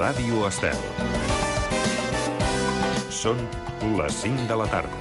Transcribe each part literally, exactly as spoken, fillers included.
Ràdio Estel. Són les cinc de la tarda.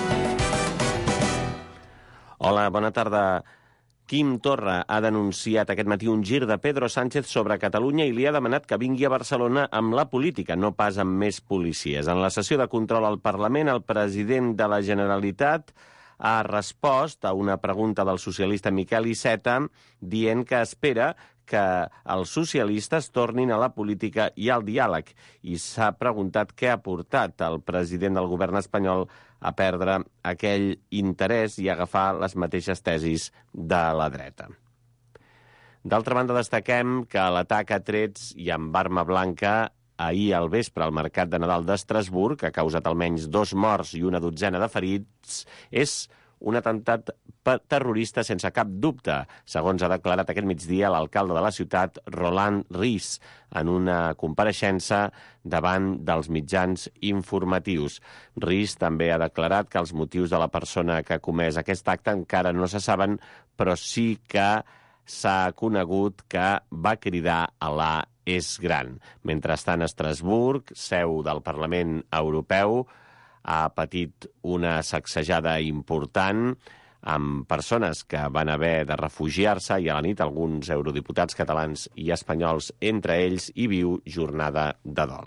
Hola, bona tarda. Quim Torra ha denunciat aquest matí un gir de Pedro Sánchez sobre Catalunya i li ha demanat que vingui a Barcelona amb la política, no pas amb més policies. En la sessió de control al Parlament, el president de la Generalitat ha respost a una pregunta del socialista Miquel Iceta dient que espera que els socialistes tornin a la política i al diàleg, i s'ha preguntat què ha portat el president del govern espanyol a perdre aquell interès i agafar les mateixes tesis de la dreta. D'altra banda, destaquem que l'atac a trets i amb arma blanca ahir al vespre al Mercat de Nadal d'Estrasburg, que ha causat almenys dos morts i una dotzena de ferits, és un atemptat terrorista sense cap dubte, segons ha declarat aquest migdia l'alcalde de la ciutat, Roland Ries, en una compareixença davant dels mitjans informatius. Ries també ha declarat que els motius de la persona que ha comès aquest acte encara no se saben, però sí que s'ha conegut que va cridar Alà és gran. Mentrestant, Estrasburg, seu del Parlament Europeu, ha patit una sacsejada important amb persones que van haver de refugiar-se i a la nit alguns eurodiputats catalans i espanyols, entre ells, hi viu jornada de dol.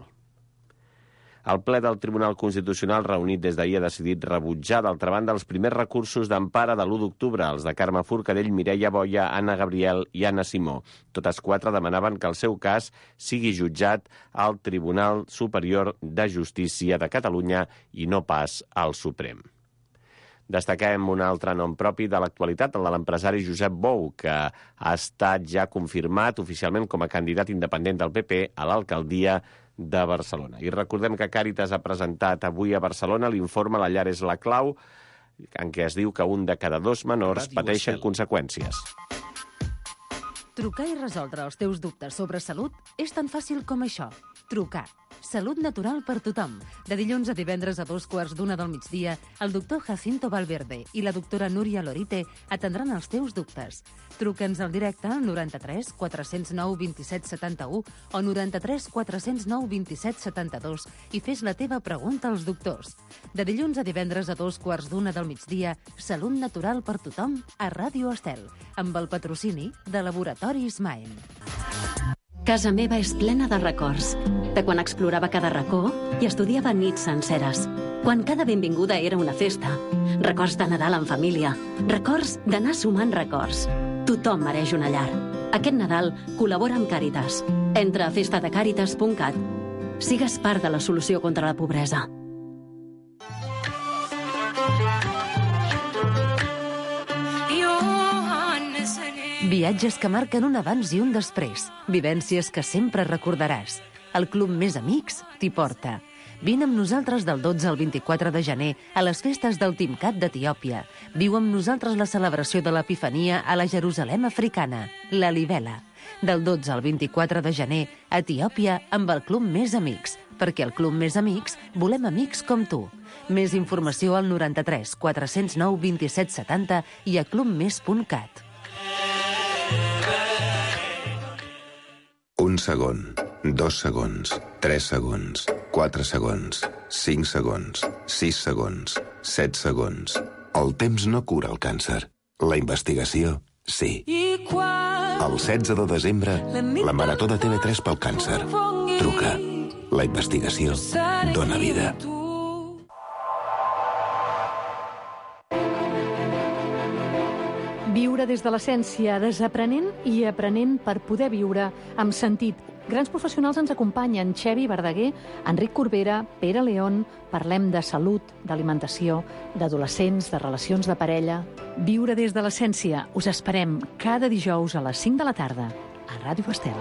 El ple del Tribunal Constitucional reunit des d'ahir ha decidit rebutjar, d'altra banda, els primers recursos d'empara de l'u d'octubre, els de Carme Forcadell, Mireia Boia, Anna Gabriel i Anna Simó. Totes quatre demanaven que el seu cas sigui jutjat al Tribunal Superior de Justícia de Catalunya i no pas al Suprem. Destaquem un altre nom propi de l'actualitat, el de l'empresari Josep Bou, que ha estat ja confirmat oficialment com a candidat independent del P P a l'alcaldia de Barcelona. I recordem que Càritas ha presentat avui a Barcelona l'informe La llar és la clau, en què es diu que un de cada dos menors pateixen conseqüències. Trucar i resoldre els teus dubtes sobre salut és tan fàcil com això. Trucar. Salut natural per tothom. De dilluns a divendres a dos quarts d'una del migdia, el doctor Jacinto Valverde i la doctora Núria Lorite atendran els teus dubtes. Truca'ns al directe al noranta-tres quatre zero nou vint set setanta-u o noranta-tres quatre zero nou vint set setanta-dos i fes la teva pregunta als doctors. De dilluns a divendres a dos quarts d'una del migdia, Salut natural per tothom a Ràdio Estel, amb el patrocini de Laboratoris Maen. Casa meva és plena de records, de quan explorava cada racó i estudiava nits senceres, quan cada benvinguda era una festa, records de Nadal en família, records d'anar sumant records. Tothom mereix una llar. Aquest Nadal col·labora amb Càritas. Entra a festa de càritas punt cat. Sigues part de la solució contra la pobresa. Viatges que marquen un abans i un després. Vivències que sempre recordaràs. El Club Més Amics t'hi porta. Vine amb nosaltres del dotze al vint-i-quatre de gener a les festes del Timcat d'Etiòpia. Viu amb nosaltres la celebració de l'Epifania a la Jerusalem africana, la Libela. Del dotze al vint-i-quatre de gener, a Etiòpia amb el Club Més Amics, perquè al Club Més Amics volem amics com tu. Més informació al noranta-tres quatre zero nou vint set setanta i a clubmes punt cat. Un segon, dos segons, tres segons, quatre segons, cinc segons, sis segons, set segons. El temps no cura el càncer. La investigació, sí. El setze de desembre, la Marató de T V tres pel càncer. Truca. La investigació dona vida. Viure des de l'essència, desaprenent i aprenent per poder viure amb sentit. Grans professionals ens acompanyen: Xevi Verdaguer, Enric Corbera, Pere León. Parlem de salut, d'alimentació, d'adolescents, de relacions de parella. Viure des de l'essència. Us esperem cada dijous a les cinc de la tarda a Ràdio Estel.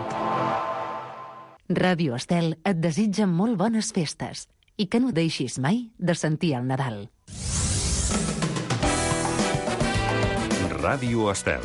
Ràdio Estel et desitja molt bones festes i que no deixis mai de sentir el Nadal. Ràdio Estel.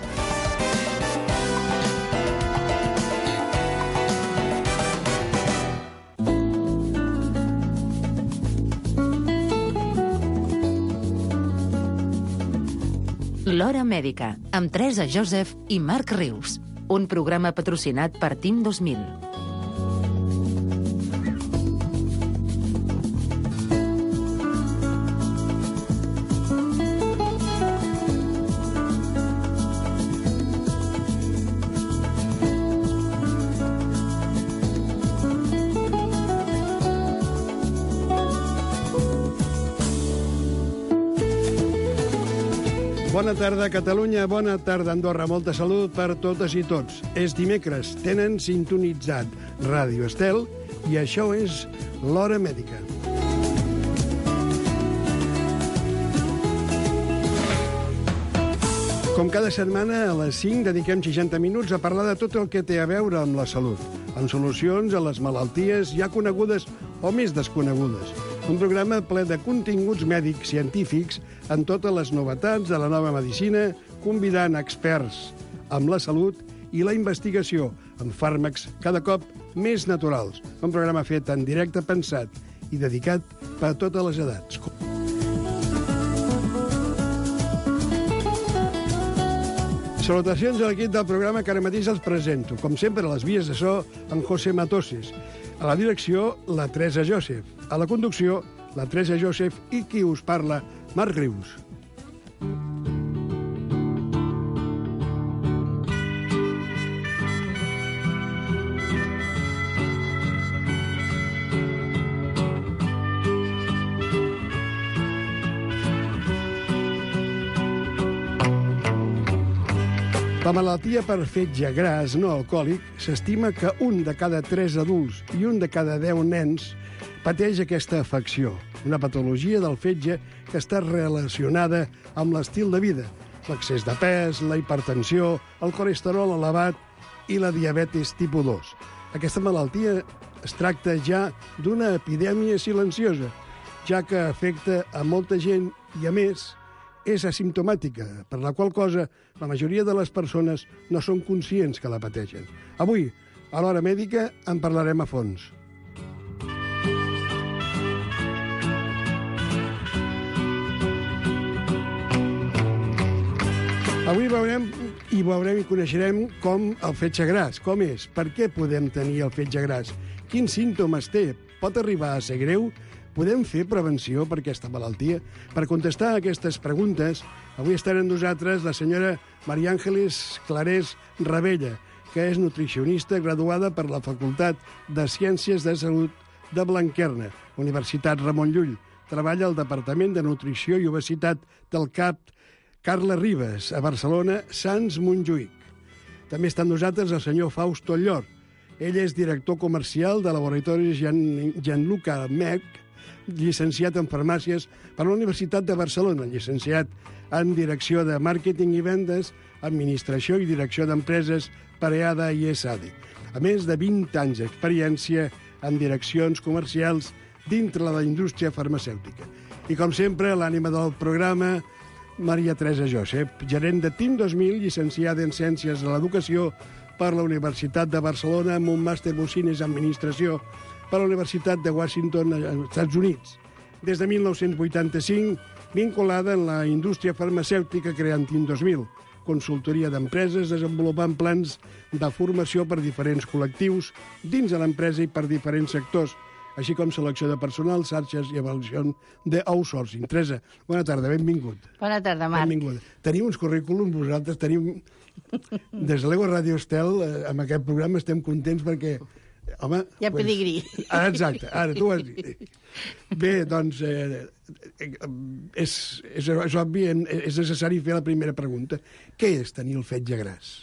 L'Hora Mèdica, amb Teresa Joseph i Marc Rius. Un programa patrocinat per Team dos mil. Bona tarda, Catalunya. Bona tarda, Andorra. Molta salut per totes i tots. És dimecres. Tenen sintonitzat Ràdio Estel i això és l'Hora Mèdica. Com cada setmana, a les cinc dediquem seixanta minuts a parlar de tot el que té a veure amb la salut, amb solucions a les malalties ja conegudes o més desconegudes. Un programa ple de continguts mèdics científics en totes les novetats de la nova medicina, convidant experts amb la salut i la investigació amb fàrmacs cada cop més naturals. Un programa fet en directe, pensat i dedicat per a totes les edats. Salutacions a l'equip del programa que ara mateix els presento. Com sempre, a les vies de so, en José Matoses. A la direcció, la Teresa Joseph. A la conducció, la Teresa Joseph i qui us parla, Marc Rius. La malaltia per fetge gras no alcohòlic s'estima que un de cada tres adults i un de cada deu nens pateix aquesta afecció, una patologia del fetge que està relacionada amb l'estil de vida, l'excés de pes, la hipertensió, el colesterol elevat i la diabetis tipus dos. Aquesta malaltia es tracta ja d'una epidèmia silenciosa, ja que afecta a molta gent i, a més, és asimptomàtica, per la qual cosa la majoria de les persones no són conscients que la pateixen. Avui, a l'Hora Mèdica, en parlarem a fons. Avui veurem i veurem i coneixerem com el fetge gras, com és, per què podem tenir el fetge gras, quins símptomes té, pot arribar a ser greu. Podem fer prevenció per aquesta malaltia? Per contestar a aquestes preguntes, avui estarà amb nosaltres la senyora Maria Àngeles Clarés Ravella, que és nutricionista graduada per la Facultat de Ciències de Salut de Blanquerna, Universitat Ramon Llull. Treballa al Departament de Nutrició i Obesitat del C A P Carles Ribes, a Barcelona, Sants Montjuïc. També està amb nosaltres el senyor Fausto Llor. Ell és director comercial de Laboratoris Gianluca Mech, llicenciat en farmàcies per la Universitat de Barcelona, llicenciat en Direcció de Màrqueting i Vendes, Administració i Direcció d'Empreses per E A D A i S A D. A més de vint anys d'experiència en direccions comercials dintre de la indústria farmacèutica. I, com sempre, l'ànima del programa, Maria Teresa Joseph, gerent de Team dos mil, llicenciada en Ciències de l'Educació per la Universitat de Barcelona amb un màster Business Administració per la Universitat de Washington, als Estats Units. Des de mil nou-cents vuitanta-cinc, vinculada en la indústria farmacèutica creant Team dos mil, consultoria d'empreses desenvolupant plans de formació per diferents col·lectius dins de l'empresa i per diferents sectors, així com selecció de personal, xarxes i avaluació d'outsourcing. Teresa, bona tarda, benvingut. Bona tarda, Marc. Benvingut. Tenim uns currículums, vosaltres tenim... Des de l'Ego Ràdio Estel, amb aquest programa estem contents perquè... Home, ja pues, pedigrí. Ara, exacte, ara tu ho has dit. Bé, doncs, eh, és, és, és obvi, és necessari fer la primera pregunta. Què és tenir el fetge gras?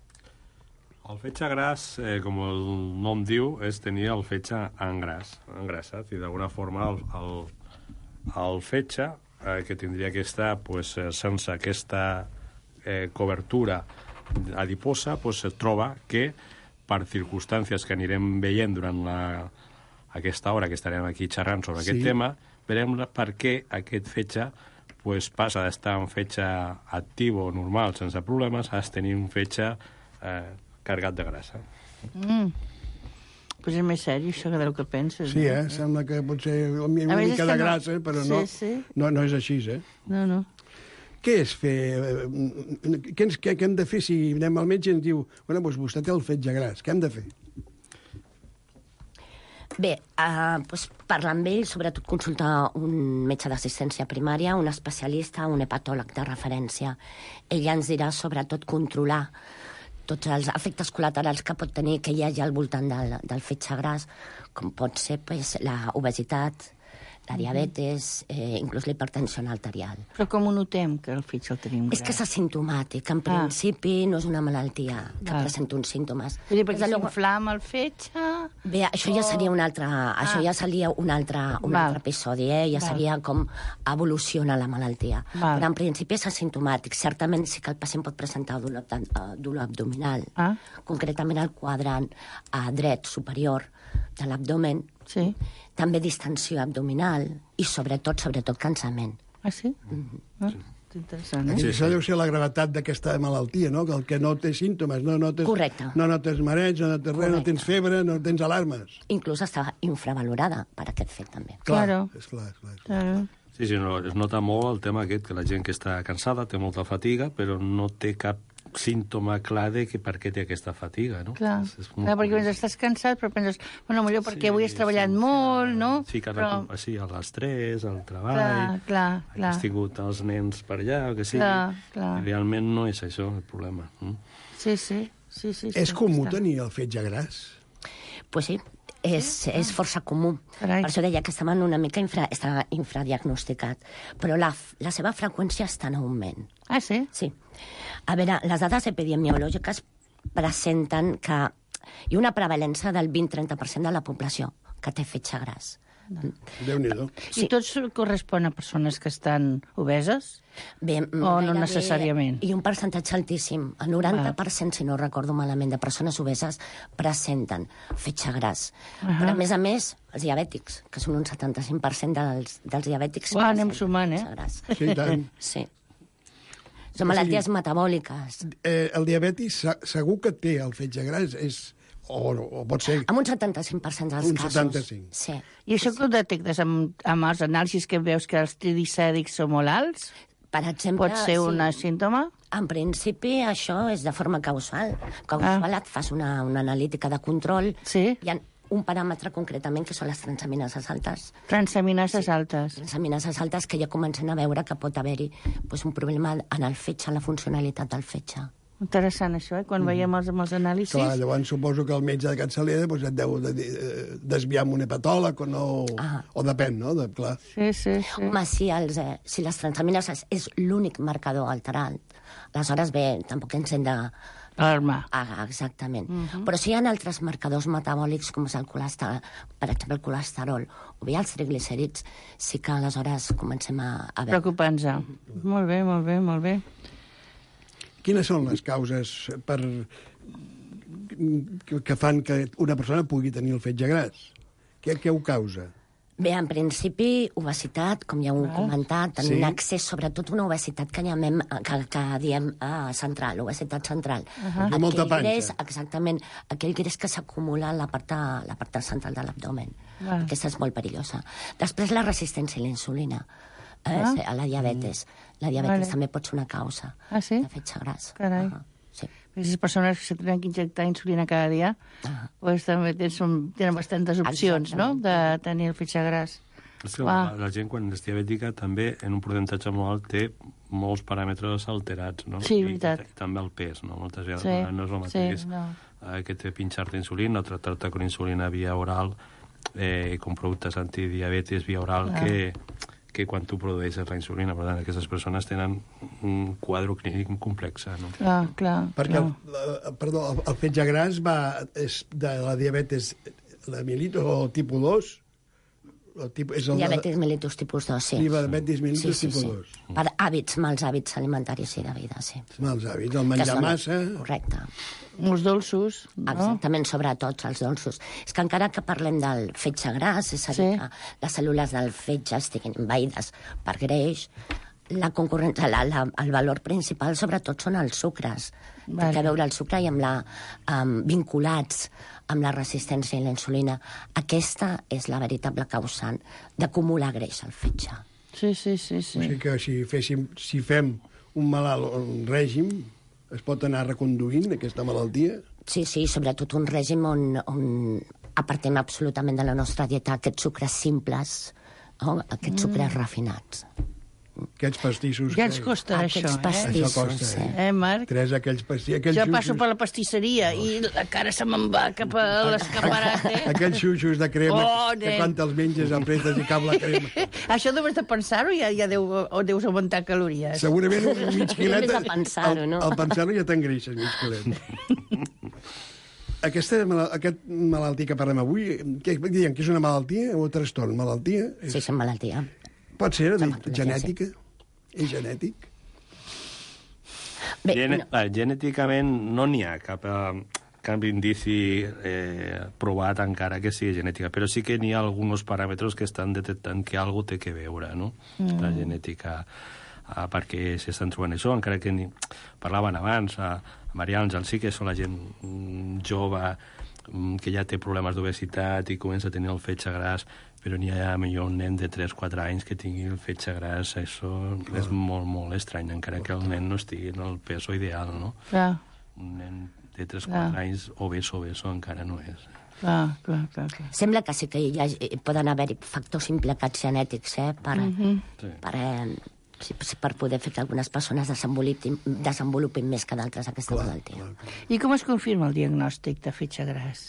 El fetge gras, eh, com el nom diu, és tenir el fetge engras, engrasat, i d'alguna forma el, el, el fetge, eh, que tindria que estar pues, sense aquesta eh, cobertura adiposa, pues, es troba que per circumstàncies que anirem veient durant la, aquesta hora que estarem aquí xerrant sobre sí. aquest tema, veurem per què aquest fetge pues, passa d'estar un fetge actiu o normal sense problemes a tenir un fetge eh, carregat de grassa. Mm. Pues és més sèrio això que del que penses. Sí, eh? No? Sembla que pot ser una mica de grassa, no... però no, sí, sí. no, no és així, eh? No, no. Què és fer... Què, ens, què, què hem de fer si anem al metge i ens diu bueno, doncs vostè té el fetge gras, què hem de fer? Bé, uh, doncs parlar amb ell, sobretot consultar un metge d'assistència primària, un especialista, un hepatòleg de referència. Ell ens dirà sobretot controlar tots els efectes col·laterals que pot tenir que hi hagi al voltant del, del fetge gras, com pot ser pues, la obesitat, la diabetes, eh, inclús la hipertensió arterial. Però com ho notem, que el fetge el tenim gras? És que és asimptomàtic. En principi no és una malaltia que Val. presenta uns símptomes. Vull dir, perquè Des de luego- s'inflama el fetge... Bé, això ja seria un altre, això ja seria un altre, un Val. altre episodi, eh? Ja Val. seria com evoluciona la malaltia. Val. Però en principi és asimptomàtic. Certament sí que el pacient pot presentar dolor, abd- eh, dolor abdominal, Ah. concretament al quadrant eh, dret superior de l'abdomen, Sí. també distensió abdominal i sobretot, sobretot cansament. Ah, sí? Ah, és interessant, eh? Sí, això deu ser la gravetat d'aquesta malaltia, no? Que el que no té símptomes, no notes, Correcte. no notes mareig, no notes res, no tens febre, no tens alarmes. Inclús està infravalorada per aquest fet, també. Clar, Claro. és clar, és clar. És clar. Claro. Sí, sí, no, es nota molt el tema aquest, que la gent que està cansada té molta fatiga, però no té cap símptoma clar de que per què té aquesta fatiga, no? Clar, És, és molt clar perquè curiós. estàs cansat, però penses, bueno, millor perquè Sí, avui has treballat sí, molt, no? Sí, que Però- però... sí, a l'estrès, al treball... Clar, clar, clar. Has tingut els nens per allà, o que sigui. Clar, clar. I realment no és això el problema. Mm? Sí, sí, sí, sí. És sí, comú està. tenir el fetge gras? Pues sí, és, és força comú. Carai. Per això deia que estaven una mica infra, està infradiagnosticat. Però la, la seva freqüència està en augment. Ah, sí? Sí. A veure, les dades epidemiològiques presenten que hi ha una prevalença del vint-trenta per cent de la població que té fetge gras. Déu-n'hi-do. I tots correspon a persones que estan obeses? Bé, O no gairebé- necessàriament? I un percentatge altíssim, el noranta per cent, si no recordo malament, de persones obeses presenten fetge gras. Ahà. Però, a més a més, els diabètics, que són un setanta-cinc per cent dels, dels diabètics... Uau, anem presenten sumant, eh? fetge gras. Sí, i tant. Sí. Són malalties metabòliques. Eh, el diabetis se- segur que té el fetge gras, és, o, o pot ser... Amb un setanta-cinc per cent dels Un casos. setanta-cinc. Sí. I això que ho detectes amb, amb els anàlisis que veus que els triglicèrics són molt alts? Per exemple, Pot ser un sí. símptoma? En principi, això és de forma causal. Causal, ah. et fas una, una analítica de control. Sí. Hi ha un paràmetre concretament que són les transaminases altes. Transaminases sí. altes. Transaminases altes que ja comencen a veure que pot haver-hi pues, un problema en el fetge, en la funcionalitat del fetge. Interessant, això, eh? Quan mm. veiem els, els anàlisis. Clar, llavors suposo que el metge de capçalera doncs, et deu de, de, desviar amb un hepatòleg o no... Ah. O depèn, no? De, clar. Sí, sí, sí. Home, si, els, eh, si les transaminases és l'únic marcador alterat, aleshores, bé, tampoc ens hem de... Alarmar. Ah, exactament. Mhm. Uh -huh. Però si hi ha altres marcadors metabòlics, com és el colesterol, per exemple, el colesterol, o bé els triglicèrids, sí que aleshores comencem a, a veure. Preocupant-nos. Uh -huh. Molt bé, molt bé, molt bé. Quines són les causes per... que fan que una persona pugui tenir el fetge gras? Què, què ho causa? Bé, en principi, obesitat, com ja heu Ah, comentat, tenir sí. un accés, sobretot una obesitat que llamem, que, que diem ah, central, obesitat central. Uh -huh. De molta panxa. Greix, exactament, aquell greix que s'acumula a la part, de, la part central de l'abdomen. Ah. Aquesta és molt perillosa. Després, la resistència a la insulina, eh, Ah. a la diabetes. La diabetes Vale. també pot ser una causa Ah, sí? de fetge gras. Carai. Ah, sí. Les persones que se tenen que injectar insulina cada dia, Ah. pues, també tenen, tenen bastantes opcions, no?, de tenir el fetge gras. És que Clar. la, la gent, quan és diabètica, també, en un percentatge molt alt, té molts paràmetres alterats, no? Sí, I, veritat. I, i també el pes, no? Moltes vegades Sí, no és el sí, mateix no. eh, que té pinxar-te insulina o tractar-te con insulina via oral eh, con productes antidiabetes via oral Clar. que, que quan tu produeixes la insulina. Per tant, aquestes persones tenen un quadre clínic complex, no? Clar, clar. Perquè clar. el, la, perdó, el, el fetge gras va, és de la diabetes la mellitus o tipus dos? El tipus, és el Diabetis mellitus tipus dos, sí. Diabetis mellitus sí, sí, tipus sí. dos. Per hàbits, mals hàbits alimentaris i de vida, sí. Mals hàbits, el Que menjar són- massa... Correcte. Els dolços, no? Exactament, sobretot els dolços. És que encara que parlem del fetge gras, és a dir, Sí. que les cèl·lules del fetge estiguin envaïdes per greix, la concurrència, la, la, el valor principal sobretot són els sucres. Vale. Té a veure el sucre i amb la, um, vinculats amb la resistència a la insulina. Aquesta és la veritable causant d'acumular greix al fetge. Sí, sí, sí, O sí. sigui que si, féssim, si fem un malalt o un règim, es pot anar reconduint aquesta malaltia? Sí, sí, sobretot un règim on, on apartem absolutament de la nostra dieta aquests sucres simples, no? aquests sucres refinats. Aquests pastissos... Ja ens costa, Aquests això, eh? pastissos, Això costa, sí. Eh, Marc? Tres aquells pastissos... Aquells Jo xuxos, passo per la pastisseria i la cara se me'n va cap a l'escaparat, eh? aquells xuxos de crema Oh, que nen. quan te'ls menges apretes i cap la crema. Això només de pensar-ho ja, ja deu, o deus augmentar calories. Segurament un mig quilet... Només de pensar-ho, no? Al, al pensar-ho ja t'engreixes, mig quilet. Aquesta, mal- aquest malaltia que parlem avui, què diem, que és una malaltia o trastorn? Malaltia? Sí, és una malaltia. Pot ser Som- genètica? És genètic? Bé, Gene no, eh, genèticament no n'hi ha cap, eh, cap indici eh, provat encara que sigui genètica, però sí que n'hi ha alguns paràmetres que estan detectant que alguna té que veure, no? Mm. La genètica, eh, perquè s'estan trobant això, encara que ni... parlaven abans, a Maria Àngel, sí que són la gent mm, jove, mm, que ja té problemes d'obesitat i comença a tenir el fetge gras, però n'hi ha millor un nen de tres o quatre anys que tingui el fetge gras, això clar. És molt, molt estrany, encara que el nen no estigui en el peso ideal, no? Clar. Un nen de tres o quatre anys obeso, obeso encara no és. Clar, clar, clar, clar. sembla que sí que hi ha, poden haver-hi factors implicats genètics, eh, per, mm -hmm. Sí. per, eh, sí, per poder fer que algunes persones desenvolupin, desenvolupin més que d'altres aquesta malaltia. I com es confirma el diagnòstic de fetge gras?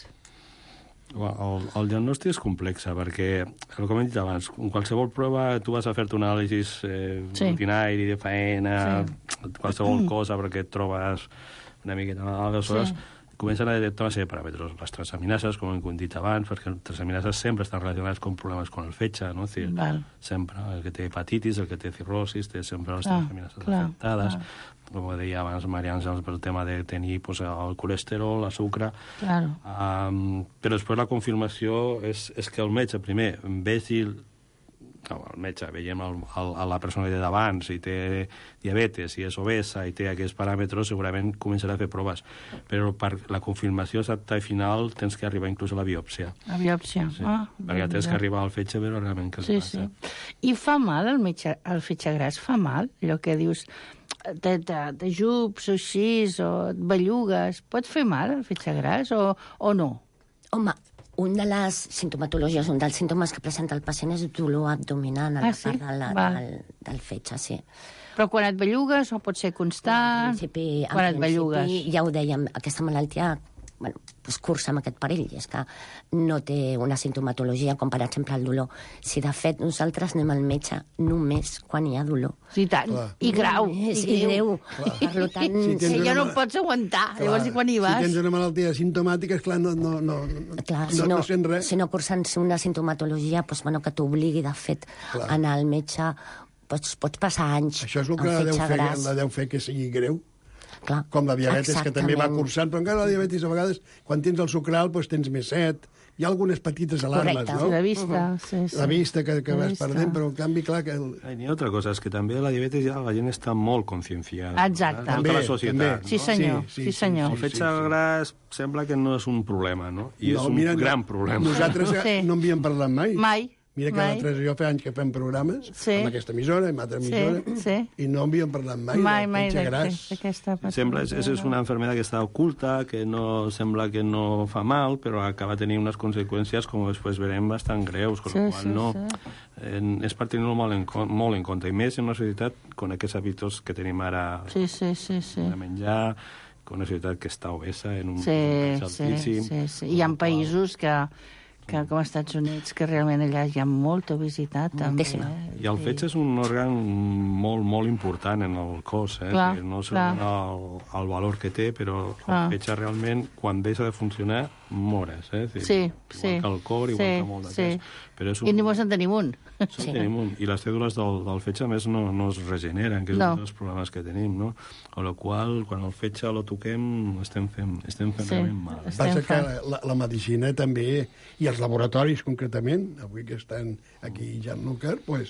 El, el diagnòstic és complex, perquè, com hem dit abans, en qualsevol prova tu vas a fer-te un anàlisi eh, Sí. rutinari de faena, Sí. qualsevol cosa perquè et trobes una miqueta mal, aleshores Sí. comencen a detectar una sèrie de paràmetres. Les transaminases, com hem dit abans, perquè les transaminases sempre estan relacionades amb problemes con el fetge, no? Dir, Val. sempre, el que té hepatitis, el que té cirrosis, té sempre les Clar, transaminases clar, afectades. clar. Com deia abans Maria Àngels, per el tema de tenir pues, el colesterol, el sucre. Claro. Um, però després la confirmació és, és que el metge, primer, vegi el, no, el metge, veiem el, el, a la persona de davant, si té diabetes, si és obesa i té aquests paràmetres, segurament començarà a fer proves. Però per la confirmació exacta i final tens que arribar inclús a la biòpsia. La biòpsia. Sí, Ah, perquè tens bé. que arribar al fetge a veure realment què Sí, els sí. passa. I fa mal el, metge, el fetge gras? Fa mal? Allò que dius de, de, de jups o així, o bellugues. Pot fer mal el fetge gras o, o no? Home, un de les sintomatologies, un dels símptomes que presenta el pacient és dolor abdominal a la Ah, sí? part de la, Val. del, del fetge, sí. Però quan et bellugues o pot ser En constant? principi, en quan et bellugues? principi ja ho dèiem, aquesta malaltia bueno, pues cursa amb aquest perill, és que no té una sintomatologia com, per exemple, el dolor. Si, de fet, nosaltres anem al metge només quan hi ha dolor. Sí, tant. Clar. I grau. Només, I i greu. greu. Per tant, Si tens Sí, una ja no ma- ho pots aguantar. Clar, Llavors, i quan hi vas? Si tens una malaltia simptomàtica, esclar, no, no, no, no, Clar, no, si no, no sent res. si no cursen una sintomatologia pues, bueno, que t'obligui, de fet, Clar. a anar al metge, pots, pots passar anys Això és el que amb deu fetge fer, gras. la deu fer que sigui greu. Clar. Com la diabetes, que també va Exactament. cursant, però encara la diabetes a vegades, quan tens el sucre alt, doncs tens més set. Hi ha algunes petites alarmes, Correcte. no? Sí, la vista, sí, sí. La vista que, que La vas vista. perdent, però en canvi, clar, que... El... I n'hi ha altra cosa, és que també la diabetes ja la gent està molt conscienciada. Exacte. Tota També, la societat. també. No? Sí, senyor. Sí, sí, senyor. El fetge gras sembla que no és un problema, no? I és un mira, gran problema. Nosaltres Sí. no en havíem parlat mai. Mai. Mira que mai. nosaltres jo fa anys que fem programes Sí. amb aquesta emissora, amb altra Sí, emissora, sí. i no havíem parlat mai, Mai, del mai, fetge de- gras. d'aquesta Sembla, és, és una enfermedad que està oculta, que no sembla que no fa mal, però acaba tenint unes conseqüències, com després verem, bastant greus, con Sí, la qual sí, no, sí. eh, és per tenir-ho molt, en, con- molt en compte, i més en una societat con aquests hàbits que tenim ara Sí, sí, sí, sí. de menjar, con una societat que està obesa en un Sí, percentatge sí, altíssim. sí, sí. Hi ha països que, que, com als Estats Units, que realment allà hi ha molta obesitat. També, Moltíssima. eh? I el fetge és un òrgan molt, molt important en el cos, eh? Clar, que no sé clar. el, el valor que té, però Clar. el fetge realment, quan deixa de funcionar, mores. Eh? És dir, Sí, igual sí. que el cor, igual Sí, que molt de sí. temps. Però és un, I només en tenim un. sí. tenim un. I les cèdules del, del fetge, a més, no, no es regeneren, que és No. un dels problemes que tenim, no? Amb la qual quan el fetge lo toquem, estem fent, estem fent Sí. realment mal. Eh? Estem Passa que fent. la, la medicina també, i els laboratoris concretament, avui que estan aquí ja en Lúcar, pues,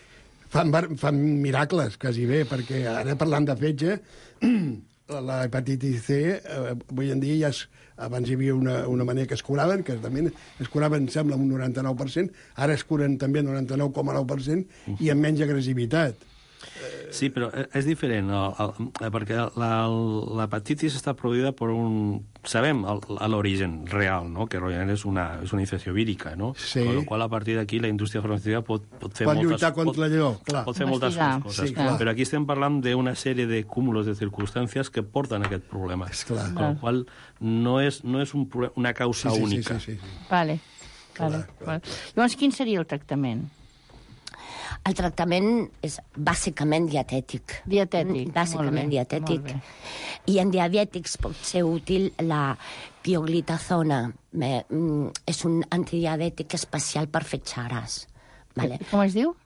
fan, bar- fan miracles, quasi bé, perquè ara parlant de fetge, la, la hepatitis C, eh, avui en dia ja es, abans hi havia una, una manera que es curaven, que també es curaven, sembla, un noranta-nou per cent, ara es curen també el noranta-nou coma nou per cent i amb menys agressivitat. Sí, però és diferent, el, el, perquè l'hepatitis està produïda per un... Sabem l'origen real, no? Que realment és una, és una infecció vírica, no? Sí. Con la qual, a partir d'aquí, la indústria farmacèutica pot, pot fer pot moltes... lluitar contra allò, clar. Pot fer moltes coses. Sí, clar. Però aquí estem parlant d'una sèrie de cúmulos de circumstàncies que porten a aquest problema. És clar. Con la qual no és, no és un, una causa sí, sí, única. Sí, sí, sí. Vale. Clar, vale. clar. vale. Llavors, quin seria el tractament? El tractament és bàsicament dietètic. Dietètic, Bàsicament molt bé, dietètic. molt bé. I en diabètics pot ser útil la pioglitazona. Bé, mm, és un antidiabètic especial per fetxares. Vale? Com es diu?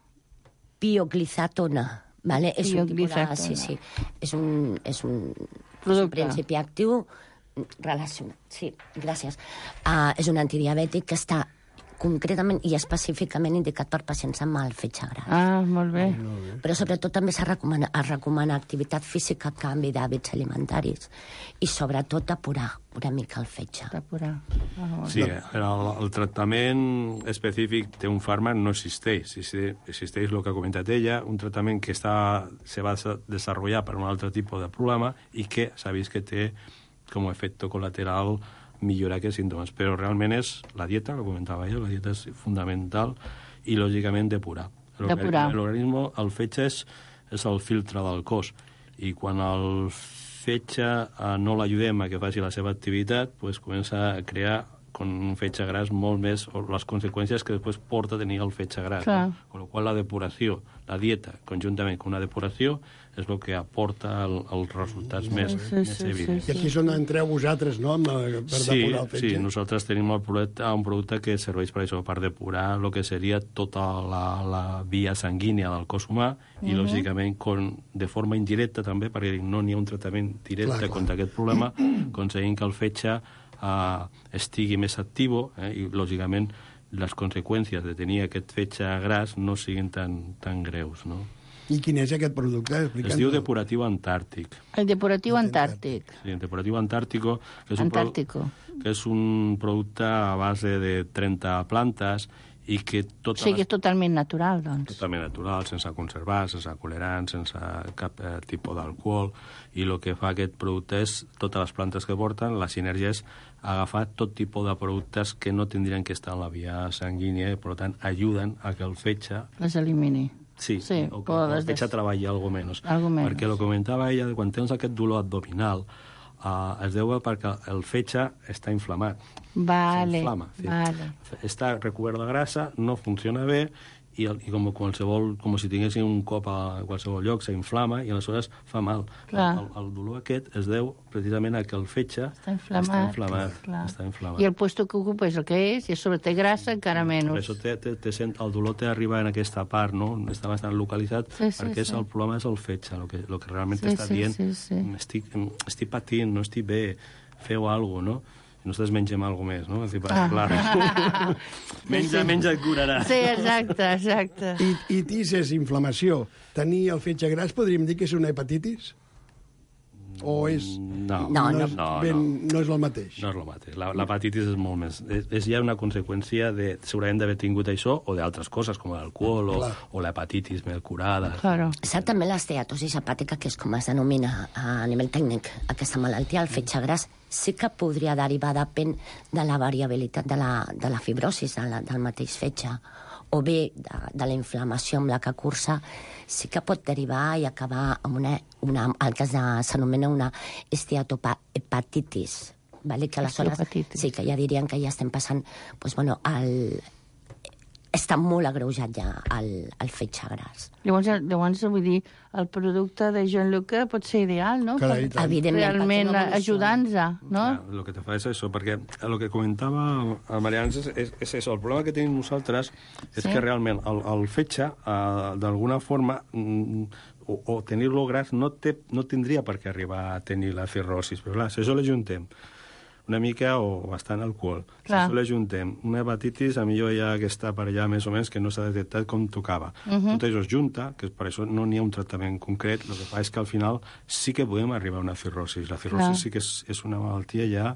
Pioglitazona. Vale? És un tipus de... Pioglitazona. Sí, sí. És un, és un, és un Producte. principi actiu relacionat. Sí, gràcies. Uh, és un antidiabètic que està concretament i específicament indicat per pacients amb mal fetge gras. Ah, molt bé. Però sobretot també s'ha recomana, es recomana activitat física, canvi d'hàbits alimentaris i sobretot apurar una mica el fetge. Apurar. Ah, Sí, el, el tractament específic d'un fàrmac no existeix. Existeix el que ha comentat ella, un tractament que està, se va desenvolupar per un altre tipus de problema i que s'ha vist que té com a efecte col·lateral millorar aquests símptomes, però realment és la dieta, lo comentava jo, la dieta és fundamental i, lògicament, depurar. Depurar. L'organisme, el fetge és, és el filtre del cos, i quan el fetge eh, no l'ajudem a que faci la seva activitat, pues, comença a crear con un fetge gras molt més, o les conseqüències que després porta a tenir el fetge gras. No? Con la qual la depuració, la dieta, conjuntament amb una depuració, és el que aporta el, els resultats sí, més, sí, més sí, evidents. I aquí és on entreu vosaltres, no?, per sí, depurar el fetge. Sí, nosaltres tenim el producte, un producte que serveix per això, per depurar el que seria tota la, la via sanguínia del cos humà uh-huh. i, lògicament, con, de forma indirecta també, perquè no n'hi ha un tractament directe clar, clar. contra aquest problema, aconseguint que el fetge Uh, estigui més actiu eh, i, lògicament, les conseqüències de tenir aquest fetge gras no siguin tan, tan greus, no? I quin és aquest producte? Es diu Depuratiu Antàrtic. El Depuratiu Antàrtic. Sí, el Depuratiu Antàrtico, que és, un Antàrtico. que és un producte a base de trenta plantes i que tot... O sigui que és totalment natural, doncs. Totalment natural, sense conservar, sense colorants, sense cap eh, tipus d'alcohol, i el que fa aquest producte és, totes les plantes que porten, la sinergia és agafar tot tipus de productes que no tindrien que estar en la via sanguínia, i, per tant, ajuden a que el fetge... Les elimini. Sí, sí o que el fetge des... treballi algo menys. Algo menys. Perquè el comentava ella, quan tens aquest dolor abdominal, Uh, es deu perquè el fetge està inflamat. Vale, s'inflama. vale. Està recobert de grassa, no funciona bé, i, el, i com qualsevol, com si tinguessin un cop a qualsevol lloc, s'inflama i aleshores fa mal. El, el, el dolor aquest es deu precisament a que el fetge està inflamat. Està inflamat, està inflamat. I el puesto que ocupa és el que és, i a sobre té grassa encara menys. Per això té, té, té, el dolor té arribar en aquesta part, no? Està bastant localitzat, sí, sí, perquè sí. El problema és el fetge, el que, el que realment sí, està sí, dient. Sí, sí. Estic, estic patint, no estic bé, feu alguna cosa, no? I nosaltres mengem alguna més, no? És dir, ah. clar. menja, menja et curarà. Sí, exacte, exacte. I, i tis és inflamació. Tenir el fetge gras podríem dir que és una hepatitis? O és... No, no, no, no, és, no, ben, no. no és el mateix. No és el mateix. L'hepatitis és molt més... És, és ja una conseqüència de, segurament d'haver tingut això o d'altres coses, com l'alcohol o, o l'hepatitis més curada. Claro. S'ha també l'esteatosis hepàtica, que és com es denomina a nivell tècnic aquesta malaltia, el fetge gras, sí que podria derivar, depèn de la variabilitat de la, de la fibrosis de la, del mateix fetge, o bé de, de la inflamació amb la que cursa, sí que pot derivar i acabar amb una, una, el que s'anomena una esteatohepatitis, vale? Que aleshores sí que ja dirien que ja estem passant, doncs, bueno, el, està molt agreujat ja el, el fetge gras. Llavors, llavors, vull dir, el producte de Gianluca pot ser ideal, no? Carai, per, evidentment, realment ajudant-nos, no? Ja, el que te fa és això, perquè el que comentava a Maria Àngels és, és això. El problema que tenim nosaltres és sí. que realment el, el fetge, uh, d'alguna forma, mm, o, o tenir-lo gras no, té, no tindria per què arribar a tenir la cirrosis. Però clar, si això l'ajuntem una mica o bastant alcohol. Clar. Si això l'ajuntem una hepatitis, a millor ja que està per allà més o menys que no s'ha detectat com tocava. Uh -huh. Tot això es junta, que per això no n'hi ha un tractament concret, el que fa és que al final sí que podem arribar a una cirrosis. La cirrosis Clar. sí que és, és una malaltia ja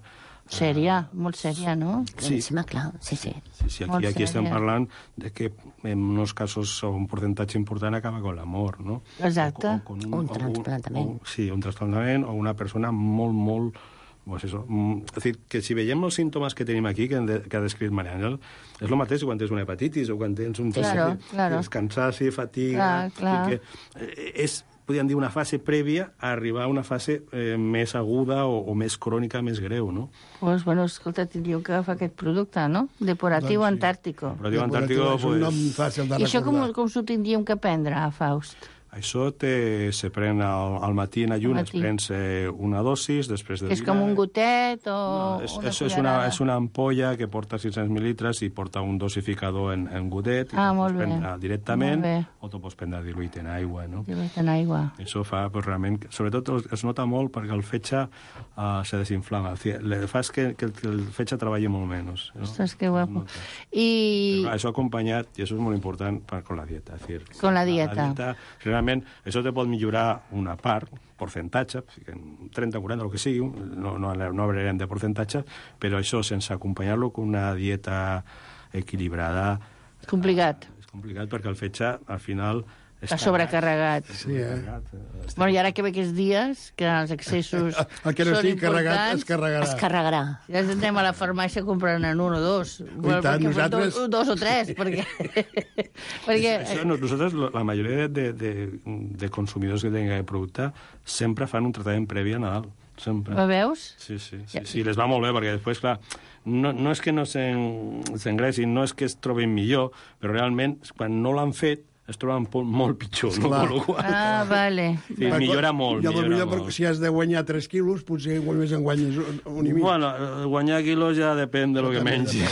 Sèria, molt sèria, no? Sí, clar, sí, sí. Sí, sí, aquí, aquí estem parlant de que en uns casos un percentatge important acaba con la mort, no? Exacte. O, o con un, un trasplantament. O, o, sí, un trasplantament o una persona molt, molt... Pues eso. És dir, que si veiem els símptomes que tenim aquí, que, de, que ha descrit Maria Àngel, és el mateix quan tens una hepatitis o quan tens un... Claro, claro. Cansaci, fatiga... Clar, clar. Que és, podríem dir, una fase prèvia a arribar a una fase eh, més aguda o, o més crònica, més greu, no? Pues, bueno, escolta, tindríeu que agafar aquest producte, no? Depuratiu doncs, sí. Antàrtico. Depuratiu Antàrtico, és un nom fàcil de recordar. I això com, com s'ho tindríem que prendre, Faust? Això te, se pren al, al matí en ayunes, matí. Prens eh, una dosis després de és dinar. Com un gotet o no, és, una és, és, una, és una ampolla que porta sis-cents mil·litres i porta un dosificador en, en gotet i ah, te molt pots prendre directament o te pots prendre diluït en aigua. No? Diluït en aigua. Això fa, pues, realment... Sobretot es nota molt perquè el fetge uh, se desinflama. Le fas que, que, que el fetge treballi molt menys. No? Ostres, que guapo. I... Però això acompanyat, i això és molt important, per, con la dieta. És dir, con la dieta. La dieta, realment, això te pot millorar una part, percentatge, trenta, quaranta, el que sigui, no, no, no hablarem de percentatge, però això sense acompanyar-lo amb una dieta equilibrada... És complicat. És complicat perquè el fetge, al final... Està sobrecarregat. Sí, eh? Bueno, i ara que ve aquests dies, que els excessos el que no estigui carregat es carregarà. Es carregarà. Ja anem a la farmàcia a comprar-ne un o dos. I tant, nosaltres... Dos, dos o tres, perquè... perquè... Això, nosaltres, la majoria de, de, de consumidors que tenen aquest producte sempre fan un tractament previ a Nadal. Sempre. Ho veus? Sí, sí, sí, sí, les va molt bé, perquè després, clar, no, no és que no s'engressin, no és que es trobin millor, però realment, quan no l'han fet, es troben molt pitjor. No? Qual... Ah, vale. Sí, millora molt. I millora millor, molt. Si has de guanyar tres quilos, potser només en guanyes un i mig. Bueno, guanyar quilos ja depèn de lo que mengis.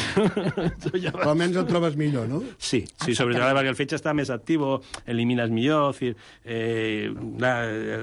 Ja va... Almenys et trobes millor, no? Sí, sí, sobretot perquè el fetge està més actiu, elimines millor. Dir, eh, la,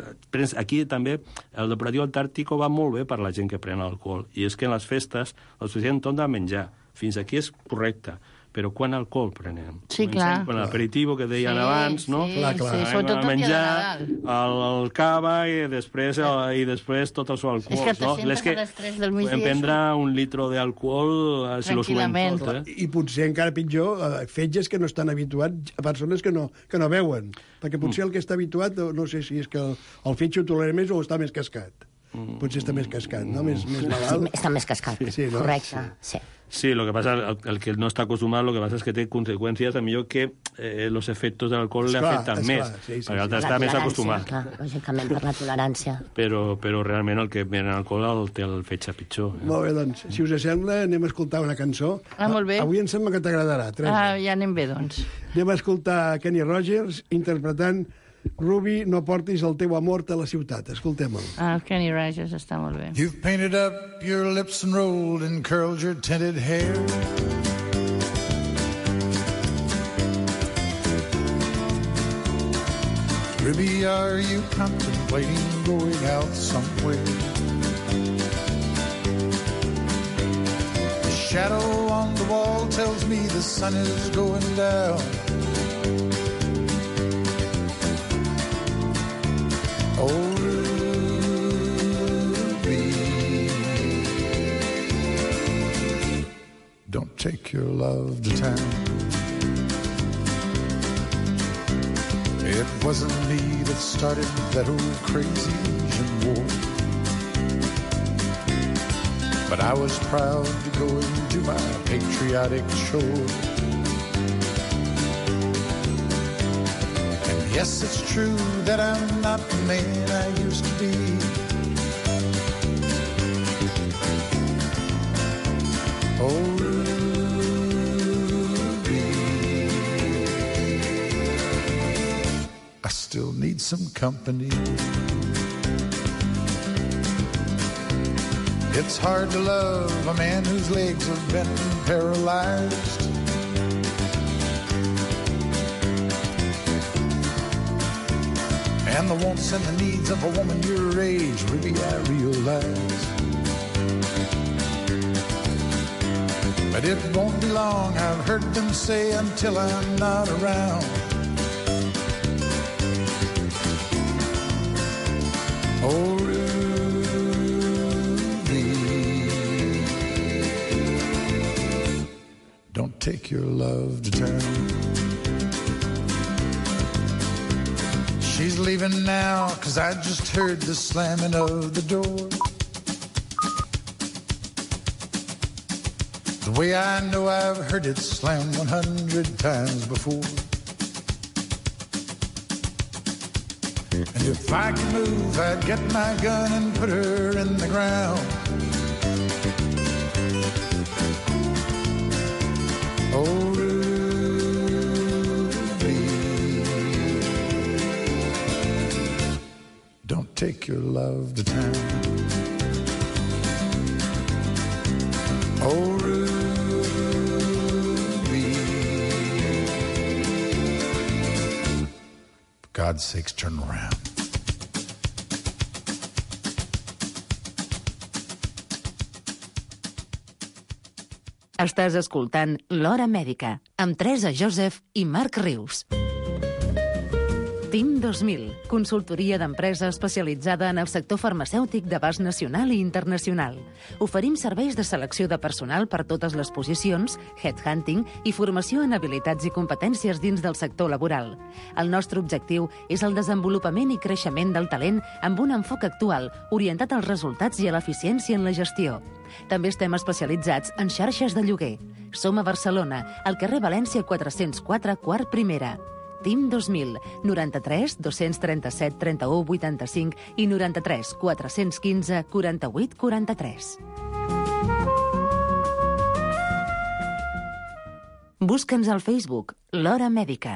aquí també el depuratiu antàrtico va molt bé per la gent que pren alcohol. I és que en les festes els fem tot de menjar. Fins aquí és correcte. Però quan alcohol prenem? Sí, clar. Quan l'aperitivo que deien sí, abans, no? Sí, clar, clar. Sí, sobretot el menjar, el, el cava i després, el, i després tot el seu alcohol. És que te no? sentes a les tres del migdia. Podem prendre un litro d'alcohol si lo sumem tot. Eh? I potser encara pitjor, eh, fetges que no estan habituats a persones que no, que no veuen. Perquè potser el que està habituat, no sé si és que el, el fetge ho tolera més o està més cascat. Potser està més cascat, no? Més, més malalt. Sí, està més cascat, sí, no? Correcte, sí. Sí, lo que pasa, el, el que no està acostumat, lo que passa és que té conseqüències, a millor que eh, los efectos de l'alcohol le afecten més, sí, sí, perquè sí, sí. Està més acostumat. Clar, lògicament, per la tolerància. Però, però realment el que ven alcohol el té el fetge pitjor. Eh? Molt bé, doncs, si us sembla, anem a escoltar una cançó. Ah, molt bé. Avui em sembla que t'agradarà, Teresa. Ah, ja anem bé, doncs. Anem a escoltar Kenny Rogers interpretant Ruby, no portis el teu amor a la ciutat. Escoltem-el. Ah, el Kenny Rogers està molt bé. You've painted up your lips and rolled and curled your tinted hair. Ruby, are you contemplating going out somewhere? The shadow on the wall tells me the sun is going down. Oh, Ruby, don't take your love to town. It wasn't me that started that old crazy Asian war, but I was proud to go into my patriotic shore. Yes, it's true that I'm not the man I used to be. Oh, Ruby, I still need some company. It's hard to love a man whose legs have been paralyzed. And the wants and the needs of a woman your age, Ruby, I realize. But it won't be long, I've heard them say, until I'm not around. Oh, Ruby, take your love to town. She's leaving now, 'cause I just heard the slamming of the door. The way I know I've heard it slam one hundred times before. And if I could move, I'd get my gun and put her in the ground. Oh, Ruby, don't take your love to town. Oh, Ruby, for God's sakes, turn around. Estàs escoltant L'Hora Mèdica, amb Teresa Joseph i Marc Rius. Team dos mil, consultoria d'empresa especialitzada en el sector farmacèutic d'abast nacional i internacional. Oferim serveis de selecció de personal per totes les posicions, headhunting i formació en habilitats i competències dins del sector laboral. El nostre objectiu és el desenvolupament i creixement del talent amb un enfoc actual, orientat als resultats i a l'eficiència en la gestió. També estem especialitzats en xarxes de lloguer. Som a Barcelona, al carrer València quatre-cents quatre, quart primera. Team dos mil, noranta-tres dos-cents trenta-set trenta-u vuitanta-cinc i noranta-tres quatre-cents quinze quaranta-vuit quaranta-tres. Busca'ns al Facebook, L'Hora Mèdica.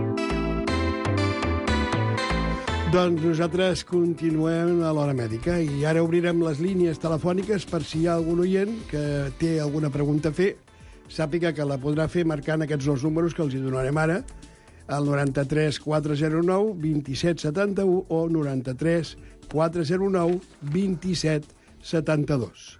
Doncs nosaltres continuem a l'Hora Mèdica i ara obrirem les línies telefòniques per si hi ha algun oient que té alguna pregunta a fer, sàpiga que la podrà fer marcant aquests dos números que els hi donarem ara, el noranta-tres quatre zero nou vint-i-set setanta-u o noranta-tres quatre zero nou vint-i-set setanta-dos.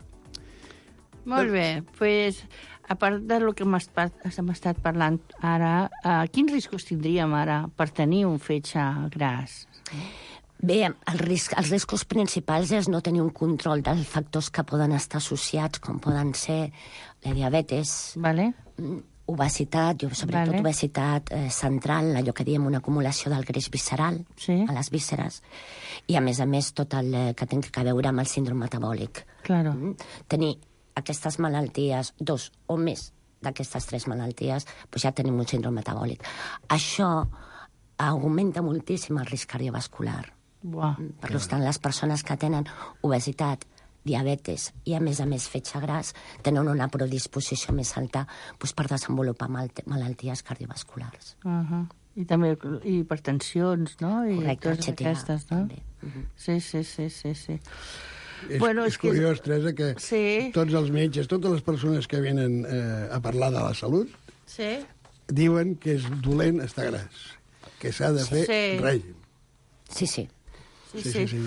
Molt bé, doncs, pues, a part del que hem estat, hem estat parlant ara, uh, quins riscos tindríem ara per tenir un fetge gras? Bé, el risc, els riscos principals és no tenir un control dels factors que poden estar associats, com poden ser la diabetes, vale. obesitat, sobretot vale. obesitat eh, central, allò que diem una acumulació del greix visceral sí. a les vísceres, i a més a més tot el eh, que té a veure amb el síndrome metabòlic. Claro. Mm? Tenir aquestes malalties, dos o més d'aquestes tres malalties, doncs ja tenim un síndrome metabòlic. Això augmenta moltíssim el risc cardiovascular. Buah. Per tant, les persones que tenen obesitat, diabetes i, a més a més, fetge gras, tenen una predisposició més alta doncs, per desenvolupar mal malalties cardiovasculars. Uh -huh. I també hipertensions, no? I correcte, totes aquestes, no? També. Uh -huh. Sí, sí, sí, sí, sí. És, bueno, és, és curiós, que... Teresa, que sí. tots els metges, totes les persones que venen eh, a parlar de la salut, sí. diuen que és dolent estar gras, que s'ha de fer sí. règim. Sí, sí. Sí, sí. sí. sí.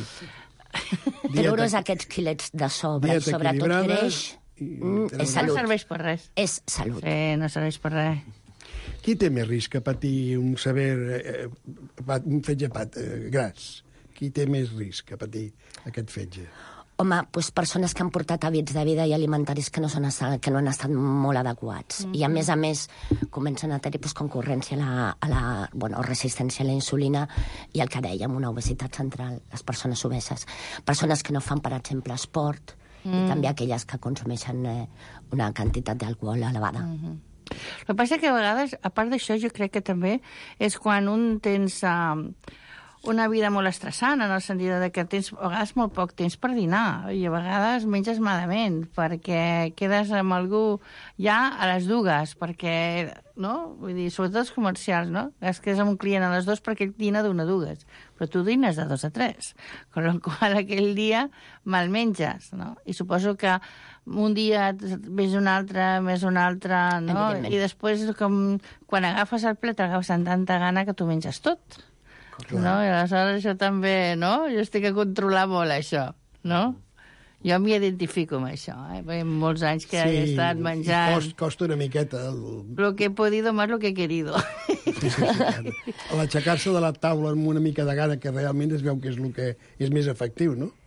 Treure's aquests quilets de sobre, sobretot greix, mm, és salut. No serveix per res. És salut. Sí, no serveix per res. Qui té més risc a patir un sever, eh, un fetge pat, eh, gras? Qui té més risc a patir aquest fetge? Home, doncs persones que han portat hàbits de vida i alimentaris que no, són, que no han estat molt adequats. Mm-hmm. I, a més a més, comencen a tenir doncs, concurrència a la, a la bueno, resistència a la insulina i el que dèiem, una obesitat central, les persones obeses. Persones que no fan, per exemple, esport, mm. i també aquelles que consumeixen eh, una quantitat d'alcohol elevada. Mm-hmm. El que passa que a vegades, a part d'això, jo crec que també és quan un tens... Uh, una vida molt estressant, en el sentit de que tens a vegades molt poc temps per dinar i a vegades menges malament perquè quedes amb algú ja a les dues, perquè, no? Vull dir, sobretot els comercials, no? Es quedes amb un client a les dues perquè ell dina d'una a dues, però tu dines de dos a tres, con la qual aquell dia mal menges, no? I suposo que un dia ves un altre, més un altre, no? I després, com, quan agafes el plet, agafes amb tanta gana que tu menges tot. Clar. No? I aleshores això també, no? Jo estic a controlar molt això, no? Jo m'hi identifico amb això, eh? Perquè molts anys que sí, he estat menjant... Cost, costa una miqueta. El... Lo que he podido más lo que he querido. Sí, sí, sí. L'aixecar-se de la taula amb una mica de gana, que realment es veu que és el que és més efectiu, no?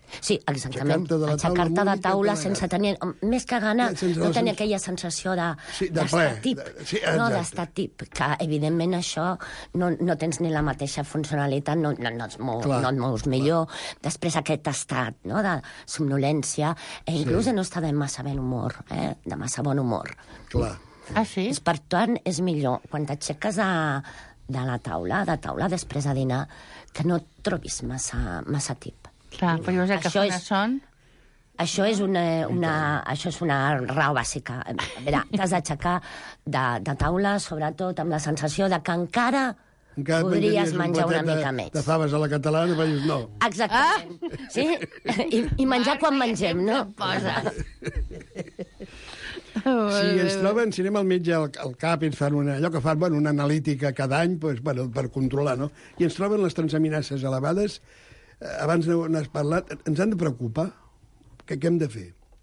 Sí, exactament. Aixecar-te de taula sense tenir... Més que gana, no tenir aquella sensació d'estar tip. No, d'estar tip. Que, evidentment, això no tens ni la mateixa funcionalitat, no et mous millor. Després aquest estat de somnolència, i inclús de no estar de massa bon humor, de massa bon humor. Clar. Ah, sí? Per tant, és millor, quan t'aixeques de la taula, de taula després de dinar, que no et trobis massa tip. Clar, però llavors el que fa una son... Això és una, una, això és una raó bàsica. A veure, t'has d'aixecar de, de taula, sobretot amb la sensació de que encara, encara podries menjar un una mica de, més. De faves a la catalana, però dius no. Exactament. Ah! Sí? I, I menjar quan mengem, no? Posa. Si ens troben, si anem al metge al, al cap i ens fan una, allò que fan, bueno, una analítica cada any pues, bueno, per controlar, no? I ens troben les transaminases elevades, abans n'has parlat, ens han de preocupar? Què, què hem de fer?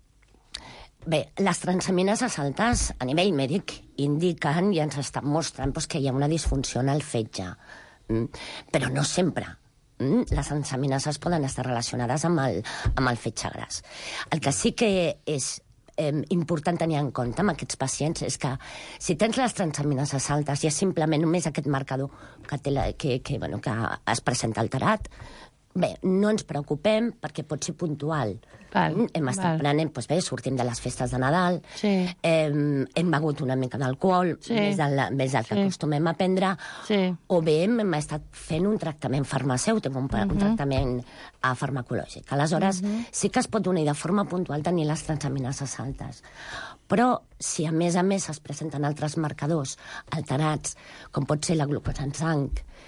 Bé, les transaminases altes a nivell mèdic indiquen i ens estan mostrant doncs, que hi ha una disfunció en el fetge. Mm? Però no sempre. Mm? Les transaminases poden estar relacionades amb el, amb el fetge gras. El que sí que és eh, important tenir en compte amb aquests pacients és que si tens les transaminases altes i és simplement només aquest marcador que, té la, que, que, bueno, que es presenta alterat, bé, no ens preocupem perquè pot ser puntual. Val, hem estat val. prenent, doncs bé, sortim de les festes de Nadal, sí. hem, hem begut una mica d'alcohol, sí. més del, més del que sí. acostumem a prendre, sí. o bé hem, hem estat fent un tractament farmacèutic, un, uh-huh. un tractament uh, farmacològic. Aleshores, uh-huh. sí que es pot unir de forma puntual tenir les transaminases altes. Però si a més a més es presenten altres marcadors alterats, com pot ser la glucosa en sang,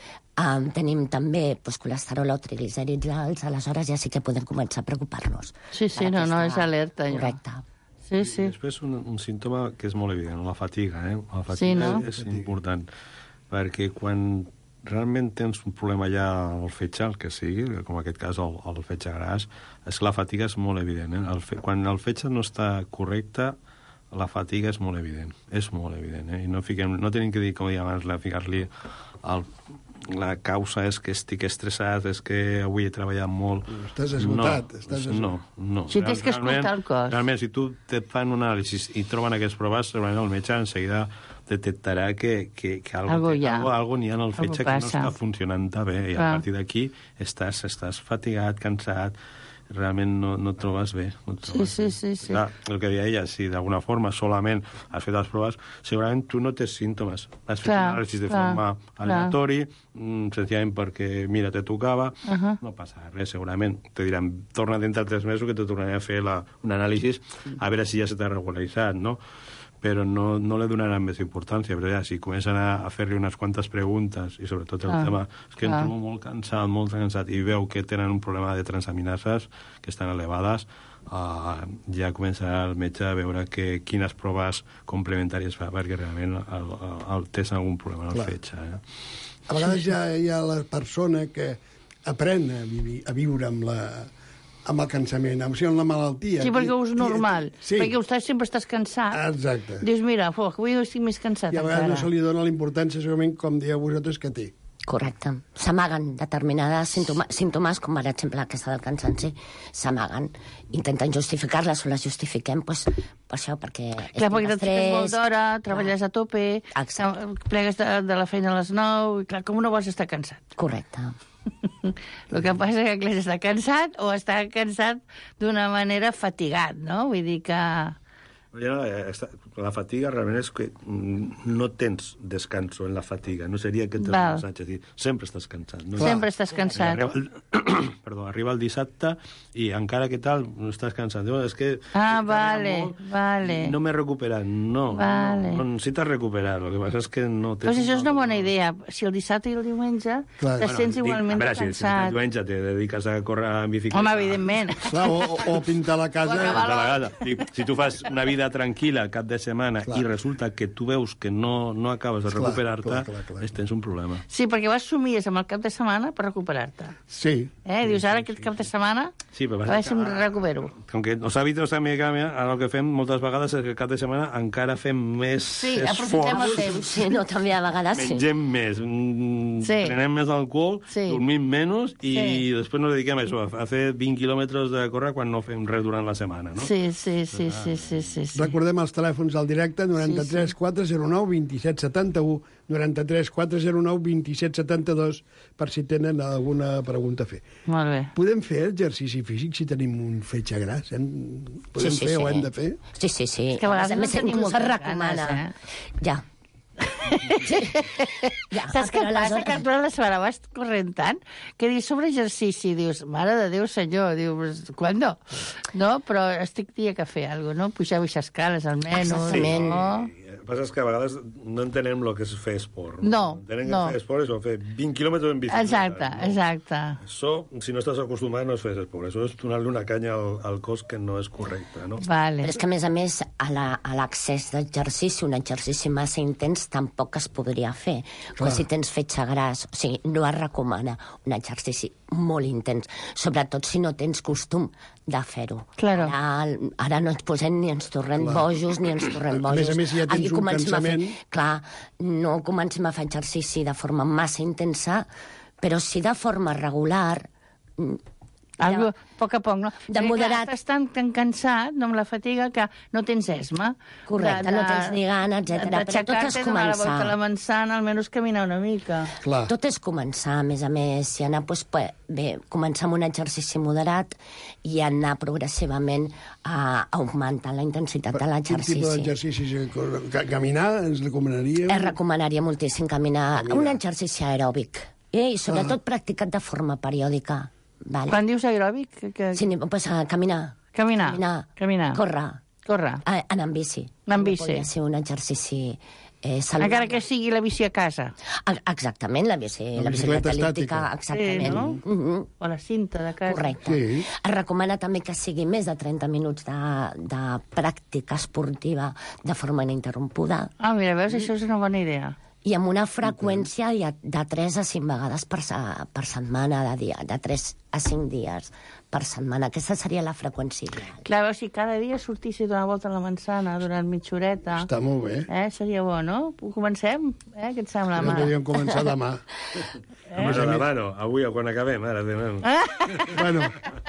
Um, tenim també pues, colesterol o triglicèrids alts, aleshores ja sí que podem començar a preocupar-nos. Sí, sí, no, no, és alerta. Correcte. Sí, sí. I després un, un símptoma que és molt evident, la fatiga, eh? La fatiga sí, no? és important, perquè quan realment tens un problema ja al fetge, el que sigui, com en aquest cas el, el fetge gras, és que la fatiga és molt evident. Eh? El fe... Quan el fetge no està correcte, la fatiga és molt evident, és molt evident. Eh? I no, fiquem, no tenim que dir, com deia abans, ficar-li el... la causa és que estic estressat, és que avui he treballat molt... Estàs esgotat. No, estàs no, no. Si tens que escoltar el cos. Realment, si tu te fan un anàlisi i troben aquestes proves, segurament el metge en seguida detectarà que, que, que algo, algo, té, ha. algo, algo n'hi ha en el fetge que no està funcionant bé, i a ah. partir d'aquí estàs, estàs fatigat, cansat, realment no, no et trobes bé. No et trobes sí, sí, sí, sí. Clar, el que deia ella, si d'alguna forma solament has fet les proves, segurament tu no tens símptomes. Has fet clar, anàlisis de clar, forma aleatori, mm, senzillament perquè, mira, te tocava, uh -huh. no passa res, segurament. Te diran, torna dintre tres mesos que te tornaré a fer la, un anàlisi a veure si ja se t'ha regularitzat, no? Però no, no li donaran més importància, però ja, si comencen a, a fer-li unes quantes preguntes, i sobretot el ah, tema, és que ah. em trobo molt cansat, molt cansat, i veu que tenen un problema de transaminases que estan elevades, uh, ja comença el metge a veure que, quines proves complementàries fa, perquè realment el, el, el tens algun problema en el fetge. Eh? A vegades hi ha, hi ha la persona que aprèn a, vi a viure amb la... amb el cansament, amb, o sigui, amb la malaltia. Sí, perquè és normal, sí. perquè estàs, sempre estàs cansat. Exacte. Dius, mira, fuh, avui estic més cansat. I a vegades encara. no se li dona la importància, segurament, com dieu vosaltres, que té. Correcte. S'amaguen determinades símptomes, símptomes, com per exemple aquesta del cansanci, s'amaguen. Intenten justificar-les o les justifiquem, doncs, per això, perquè... Clar, perquè t'estàs molt d'hora, treballes a tope, exacte. Plegues de, de la feina a les nou, i clar, com no vols estar cansat? Correcte. El que passa és que Clés està cansat o està cansat d'una manera fatigat, no? Vull dir que... La fatiga realment és que no tens descanso en la fatiga, no seria que tens missatge, sempre estàs cansat. No? Sempre estàs cansat. Arriba el, perdó, arriba el dissabte i encara que tal, no estàs cansat. No, és que ah, vale, molt, vale. No m'he recuperat, no, vale. no, no necessites recuperar, el que passa és que no... Doncs això és una bona idea, si el dissabte i el diumenge te bueno, sents igualment dic, veure, cansat. Si el diumenge te dediques a córrer en bicicleta... Home, evidentment. Clar, o, o pintar la casa... O pintar la casa. Dic, si tu fas una vida vida tranquil·la cap de setmana Clar. i resulta que tu veus que no, no acabes de Clar, recuperar-te, clar, clar, clar. tens un problema. Sí, perquè vas somies amb el cap de setmana per recuperar-te. Sí. Eh? Dius, ara aquest cap de setmana, Sí, però a veure si em recupero. Com que els hàbits de mi canvien, ara el que fem moltes vegades és que cap de setmana encara fem més Sí, aprofitem el esforç, temps. Sí, no, també a vegades sí. mengem més, mm, Sí. prenem més alcohol, Sí. dormim menys i Sí. després nos dediquem a això, a fer vint quilòmetres de córrer quan no fem res durant la setmana, no? Sí, sí, sí, sí, sí, sí, sí. Recordem els telèfons al directe, noranta-tres quatre zero nou vint set setanta-u, noranta-tres quatre zero nou vint set setanta-dos, per si tenen alguna pregunta a fer. Molt bé. Podem fer exercici físic si tenim un fetge gras? Hem... Podem Sí, sí, fer sí. o hem de fer? Sí, sí, sí. És que a vegades més, no tenim inclús moltes es recomana. ganes, Ja. Sí. Ja, Saps què però passa? aleshores- Que tu a la setmana vas corrent tant que dius sobre exercici, dius, mare de Déu, senyor, dius, quan no? No, però estic dia que fer alguna cosa, no? Pujar i baixar escales, almenys, Exactament. no? El que passa és que a vegades no entenem el que és fer esport. No, Entenem que no. fer esport és fer vint quilòmetres en bicicleta. Exacte, no? exacte. Això, si no estàs acostumat, no és fer esport. Això és donar-li una canya al, al cos que no és correcta, no? Vale. Però és que, a més a més, a la- a l'accés d'exercici, un exercici massa intens, tampoc es podria fer. Clar. Si tens fetge gras, o sigui, no es recomana un exercici molt intens, sobretot si no tens costum de fer-ho. Claro. Ara, ara no ens posem ni ens tornem Clar. bojos, ni ens tornem bojos. més a més, si ja tens Aquí un comencem a fer- cansament. Clar, no comencem a fer exercici de forma massa intensa, però sí de forma regular. Algo, a poc a poc, no? De Perquè, moderat. clar, estàs tan, tan cansat, no, amb la fatiga, que no tens esma. Correcte, no tens ni gana, etcètera. Però tot és D'aixecar-te, donar la volta començar. a la manzana, almenys caminar una mica. Clar. Tot és començar, a més a més, i anar, doncs, bé, començar amb un exercici moderat i anar progressivament a augmentar la intensitat de Quin tipus l'exercici. d'exercicis? Ca- Caminar, ens recomanaria? Es recomanaria moltíssim caminar, Caminar. un exercici aeròbic, eh? I sobretot practicat de forma periòdica. Vale. Quan dius aeròbic? Que, que... Sí, pues, a caminar. Caminar. Caminar. Caminar. Córrer. Córrer. A, anar amb bici. Anar amb No bici. podria ser un exercici eh, saludable. Encara que sigui la bici a casa. A- Exactament, la, bici, La la bicicleta bicicleta elíptica, estàtica. exactament. Sí, no? Mhm. O la cinta de casa. Correcte. Sí. Es recomana també que sigui més de trenta minuts de, de pràctica esportiva de forma ininterrompuda Ah, mira, veus, això és una bona idea. i amb una freqüència de, de tres a cinc vegades per, se, per setmana, de, dia, de tres a cinc dies per setmana. Aquesta seria la freqüència ideal. Clar, veus, si cada dia sortissis a donar volta a la manzana durant mitja horeta... Està molt bé. Eh, seria bo, no? Comencem? Eh? Què et sembla, No Marc? podríem començar demà. Eh? Demà no, avui, quan acabem, ara tenen... Bueno,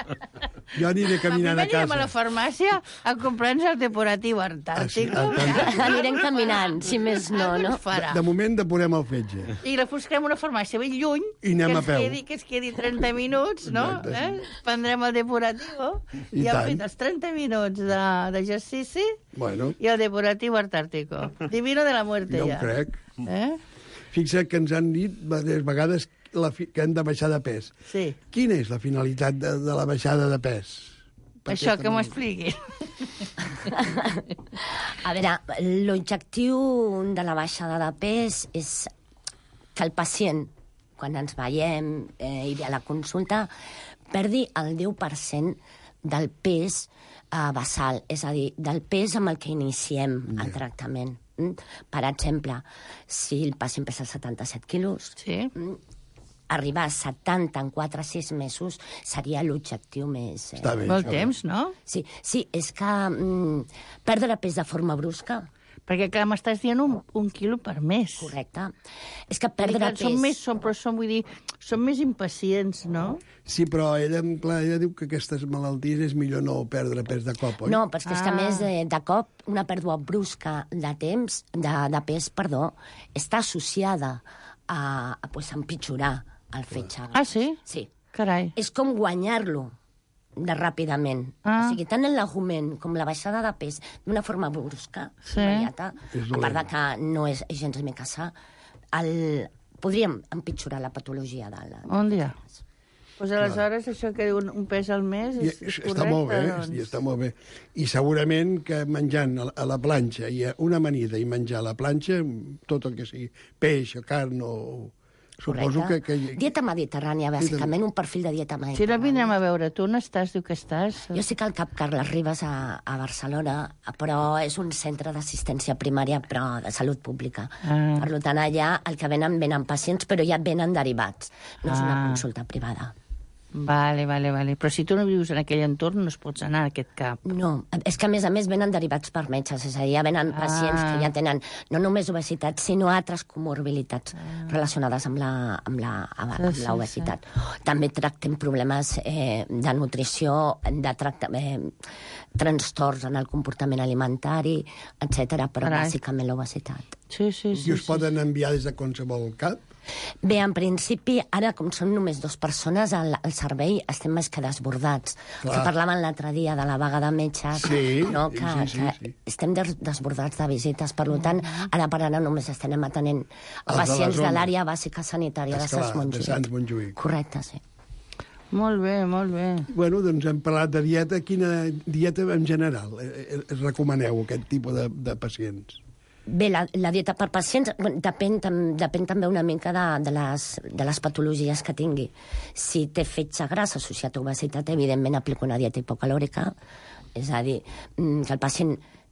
jo aniré caminant a Anirem a la casa. farmàcia a comprar-nos el depuratiu antàrtic. Ah, sí, el Anirem caminant, si més no, no? Farà. De moment depurem el fetge. I la busquem a una farmàcia ben lluny, I anem que, a ens peu. quedi, que es quedi trenta minuts, no? Exacte. Eh? Prendrem el depuratiu I i hem tant. fet els trenta minuts de- d'exercici Bueno, i el depuratiu antàrtico. Divino de la muerte, jo ho ja. crec. Eh? Fixa't que ens han dit diverses vegades la fi- que hem de baixar de pes. Sí. Quina és la finalitat de, de la baixada de pes? Per Això, què que m'ho també- expliqui. A veure, l'objectiu de la baixada de pes és que el pacient, quan ens veiem eh, i ve a la consulta, perdi el deu per cent del pes eh, basal, és a dir, del pes amb el que iniciem el tractament. Mm? Per exemple, si el pacient pesa setanta-set quilos, Sí. arribar a setanta en quatre a sis mesos seria l'objectiu més... Eh, Està bé. Molt això. temps, no? Sí, sí, és que mm, perdre pes de forma brusca, Perquè, clar, m'estàs dient un, un quilo per mes. correcte, és que Perquè, perdre clar, pes... Som més, som, però som, vull dir, som més impacients, no? Sí, però ella, clar, ella diu que aquestes malalties és millor no perdre pes de cop, oi? No, però és que, és que a Ah. més, de, de cop, una pèrdua brusca de temps, de, de pes, perdó, està associada a, a, pues, a empitjorar el fetge. Ah, sí? Sí. Carai. És com guanyar-lo de ràpidament. Ah. O sigui, tant l'augment com la baixada de pes d'una forma brusca, Sí. immediata, És a part de dolent. que no és gens mica sa, el... podríem empitjorar la patologia de la... Un dia. Pues aleshores, això que diu un, un pes al mes I, és, és està molt bé, doncs. i està molt bé. I segurament que menjant a la- a la planxa i una amanida i menjar a la planxa, tot el que sigui peix o carn o Suposo que, que... Dieta mediterrània, bàsicament, un perfil de dieta mediterrània. Si la vinem a veure, tu on estàs? Diu que estàs? Jo estic al Cap Carles Ribes a, a Barcelona, però és un centre d'assistència primària, però de salut pública. Ah. Per tant, allà el que venen, venen pacients, però ja venen derivats. No és una Ah. consulta privada. Vale, vale, vale. Però si tu no vius en aquell entorn, no es pots anar a aquest cap. No, és que a més a més venen derivats per metges, és a dir, ja venen Ah. pacients que ja tenen no només obesitat, sinó altres comorbilitats ah. relacionades amb la, amb la, amb Sí, sí, la obesitat. També tractem problemes eh, de nutrició, de tracta, eh, trastorns en el comportament alimentari, etcètera, però Carai. bàsicament l'obesitat. Sí, sí, sí. I us sí, poden enviar des de qualsevol cap? Bé, en principi, ara, com som només dues persones, al, al servei estem més que desbordats. Clar. Que parlaven l'altre dia de la vaga de metges, Sí, no? sí, que, sí, sí, que sí. estem des, desbordats de visites. Per tant, ara per ara només estem atenent Els de la pacients de zona. l'àrea bàsica sanitària de Esclar, Sants Montjuïc. de Sants Montjuïc. Correcte, sí. Molt bé, molt bé. Bueno, doncs hem parlat de dieta. Quina dieta en general eh, eh, recomaneu aquest tipus de, de pacients? Bé, la, la dieta per pacients bueno, depèn, tam, depèn també una mica de, de, les, de les patologies que tingui. Si té fetge gras associat a obesitat, evidentment aplica una dieta hipocalòrica, és a dir, que el pacient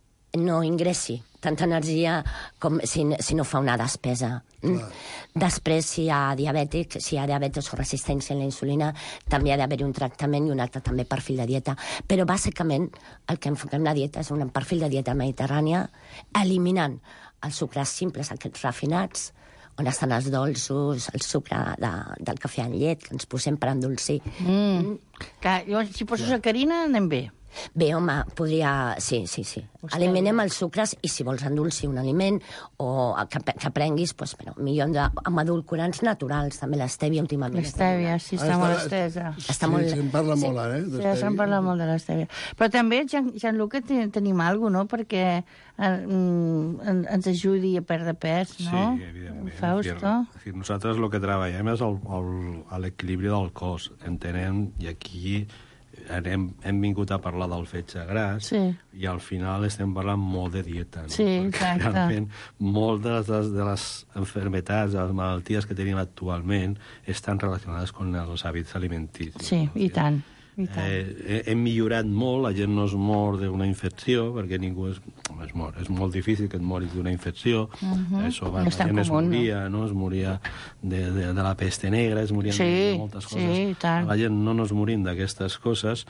no ingressi tanta energia com si, si no fa una despesa. Clar. Després, si hi ha diabètic, si hi ha diabetes o resistència a la insulina, també ha d'haver-hi un tractament i un altre també perfil de dieta. Però, bàsicament, el que enfoquem la dieta és un perfil de dieta mediterrània, eliminant els sucres simples, aquests refinats, on estan els dolços, el sucre de, del cafè amb llet, que ens posem per endolcir. Mm. Mm. Clar, llavors, si poso sacarina, anem bé. Bé, home, podria... Sí, sí, sí. Hòstia. Eliminem els sucres i si vols endolcir un aliment o que, que prenguis, doncs, bueno, millor de, amb edulcorants naturals, també l'estèvia últimament. L'estèvia, sí, està Ah, molt està- estesa. Està sí, molt- se'n parla sí. molt ara, eh? Sí, d'estèvia. se'n parla molt de l'estèvia. Però també, Jean, Jean-Luc, que ten- tenim alguna cosa, no?, perquè eh, mm, en- ens ajudi a perdre pes, no? Sí, evidentment. Fausto? És dir, és dir, nosaltres el que treballem és el- el- a l'equilibri del cos. Entenem, i aquí hem, hem vingut a parlar del fetge gras, Sí. i al final estem parlant molt de dieta. No? Sí, Perquè exacte. realment, moltes de les, de les enfermetats, de les malalties que tenim actualment, estan relacionades amb els hàbits alimenticis. Sí, no? i tant. I tant. Eh, hem millorat molt, la gent no es mor d'una infecció, perquè ningú es, es mor. És molt difícil que et moris d'una infecció. Mhm. Això, No la és tan gent es comú, no? moria, no? Es moria de, de, de la peste negra, es morien Sí, de, de moltes sí, coses. i tant. La gent no nos morim d'aquestes coses,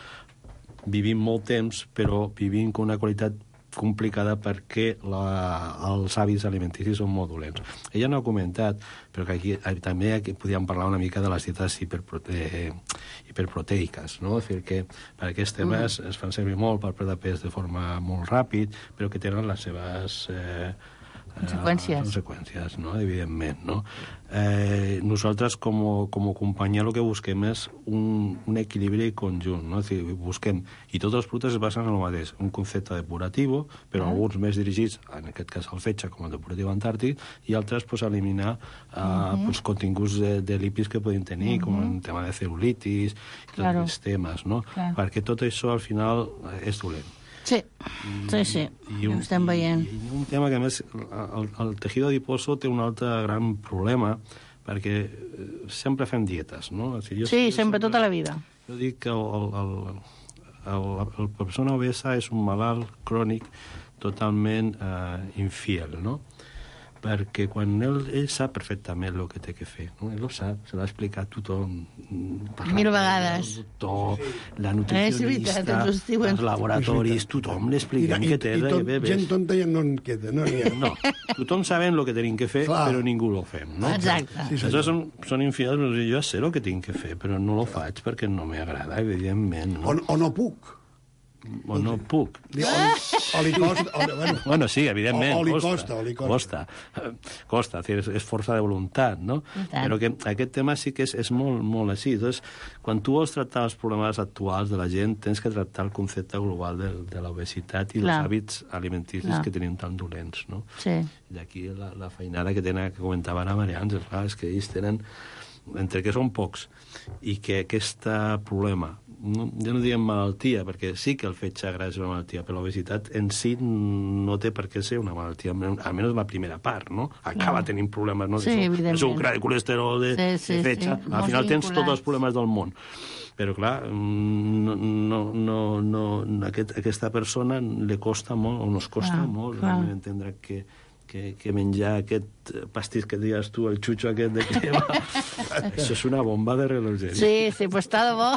vivim molt temps, però vivim con una qualitat complicada perquè la, els hàbits alimenticis són molt dolents. Ella no ha comentat, però que aquí eh, també aquí podíem parlar una mica de les dietes hiperprote... hiperproteiques, no? És a dir, que per aquests temes mm. es fan servir molt per perdre pes de forma molt ràpid, però que tenen les seves... Eh, Conseqüències. Eh, conseqüències, no? Evidentment, no? Eh, nosaltres, com, a- com a companyia, el que busquem és un, un equilibri conjunt, no? És a dir, busquem... I tots els productes es basen en el mateix, un concepte depuratiu, però Ah. alguns més dirigits, en aquest cas al fetge, com el depuratiu antàrtic, i altres, pues, eliminar eh, Mhm. pues, continguts de, de lípids que podem tenir, com el tema de celulitis, i Claro. tots aquests temes, no? Clar. Perquè tot això, al final, eh, és dolent. Sí, sí, sí. I Ho estem veient. I, i un tema que, a més, el, el tejido adiposo té un altre gran problema, perquè eh, sempre fem dietes, no? O sigui, jo, Sí, jo sempre, tota la vida. Jo dic que el, el, el, el, el persona obesa és un malalt crònic totalment eh, infiel, no? Perquè quan ell, ell sap perfectament el que té que fer, no? Ell ho sap, se l'ha explicat tothom. Mil vegades. El doctor, la És nutricionista, veritat, ens ho diuen. els laboratoris, tothom li explica I, què té i, de tot, bebès. gent tonta ja no en queda, no n'hi ha. No, tothom sabem el que tenim que fer, Clar. però ningú ho fem, no? Exacte. Sí, Això són, són infidels, però jo sé el que tinc que fer, però no ho faig perquè no m'agrada, evidentment. O, No? o no puc. O no puc. O, o li costa... O, bueno, Bueno, sí, evidentment, O- o li costa, costa, o li costa. Costa, costa és, dir, és, és força de voluntat, no? I tant. Però que aquest tema sí que és, és molt, molt així. Doncs, quan tu vols tractar els problemes actuals de la gent, tens que tractar el concepte global de, de l'obesitat i Clar. dels hàbits alimenticis Clar. que tenim tan dolents, no? Sí. I aquí la, la feinada que tenen, que comentava ara Maria Àngels, clar, és que ells tenen entre que són pocs i que aquest problema, no, ja no diguem malaltia, perquè sí que el fetge gras és una malaltia, però l'obesitat en si no té per què ser una malaltia, almenys la primera part, no? Acaba no. tenint problemes, no? Sí, evidentment. De sucre, de colesterol, de, sí, sí, de fetge. Sí. Al final tens tots els problemes del món. Però, clar, no, no, no, no, aquest, aquesta persona li costa molt, o nos costa clar, molt, clar. entendre que, que, que menjar aquest pastís que digues tu, el xutxo aquest de crema, això és una bomba de relojeria. Sí, sí, pues està de bo.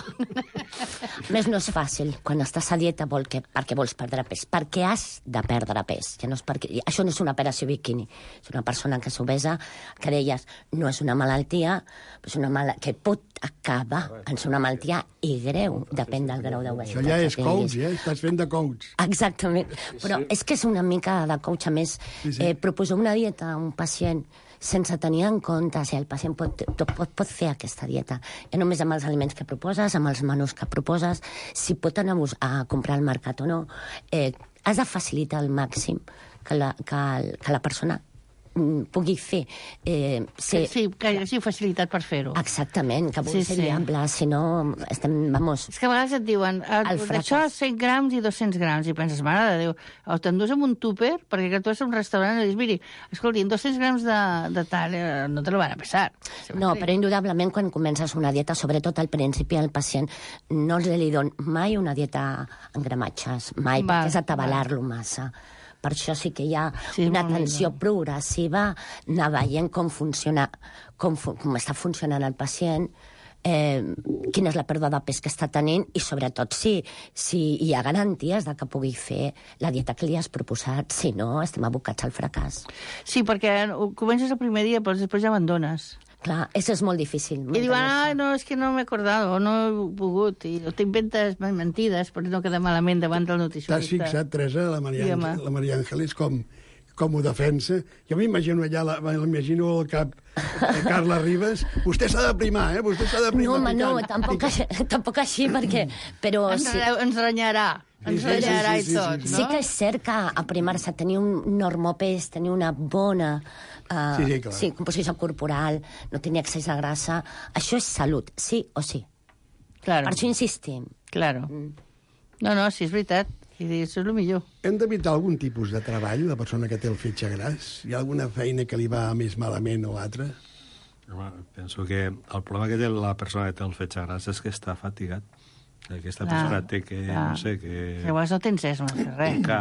Més no és fàcil. Quan estàs a dieta vol que, perquè vols perdre pes, perquè has de perdre pes. Ja no és perquè, això no és una operació bikini. És una persona que és obesa, que deies, no és una malaltia, és una mala... que pot acabar en ser una malaltia i greu, depèn del grau d'obesitat. Això ja és coach, eh? Estàs fent de coach. Exactament. Però és que és una mica de coach. A més, sí, sí. Eh, proposar una dieta a un pacient sense tenir en compte si el pacient pot, pot, pot fer aquesta dieta. Ja només amb els aliments que proposes, amb els menús que proposes, si pot anar a comprar al mercat o no. Eh, has de facilitar al màxim que la, que, que la persona pugui fer... Eh, ser... Sí, que hi hagi facilitat per fer-ho. Exactament, que pugui sí, ser sí. viable, si no, estem, vamos... És que a vegades et diuen, això cent grams i dos-cents grams, i penses, mare de Déu, o t'endús amb un tupper, perquè que tu vas a un restaurant i dius, miri, escolti, en dos-cents grams de, de tal, eh, no te lo van a pesar. No, però indudablement quan comences una dieta, sobretot al principi al pacient, no li don mai una dieta en gramatges, mai, va, perquè és atabalar-lo massa. Per això sí que hi ha sí, una atenció millor. progressiva, anar veient com funciona, com, com està funcionant el pacient, eh, quina és la pèrdua de pes que està tenint i, sobretot, si, si hi ha garanties de que pugui fer la dieta que li has proposat. Si no, estem abocats al fracàs. Sí, perquè comences el primer dia, però després ja abandones. Clar, això és molt difícil. I diuen, ah, no, és que no m'he acordat, o no he pogut, i t'inventes mentides per no quedar malament davant del nutricionista. T'has fixat, Teresa, la Maria, Àngel, la Maria Àngeles, com, com ho defensa? Jo m'imagino allà, m'imagino al cap de Carla Ribas, vostè s'ha de primar, eh? Vostè s'ha de primar. No, home, no, tampoc, tampoc així, perquè... Però, ens, sí. ens renyarà. Ens sí, renyarà sí, sí, i tot, sí, sí, no? Sí que és cert que aprimar-se, tenir un normopès, tenir una bona uh, sí, sí, clar. sí, composició corporal, no tenir excés de grassa, això és salut, sí o sí. Claro. Per això insistim. Claro. Mm. No, no, sí, és veritat. I això és el millor. Hem d'evitar algun tipus de treball, la persona que té el fetge gras? Hi ha alguna feina que li va més malament o altra? Home, penso que el problema que té la persona que té el fetge gras és que està fatigat. Aquesta clar, persona té que, clar. no sé, que... Llavors no tens res, no sé res. Picar,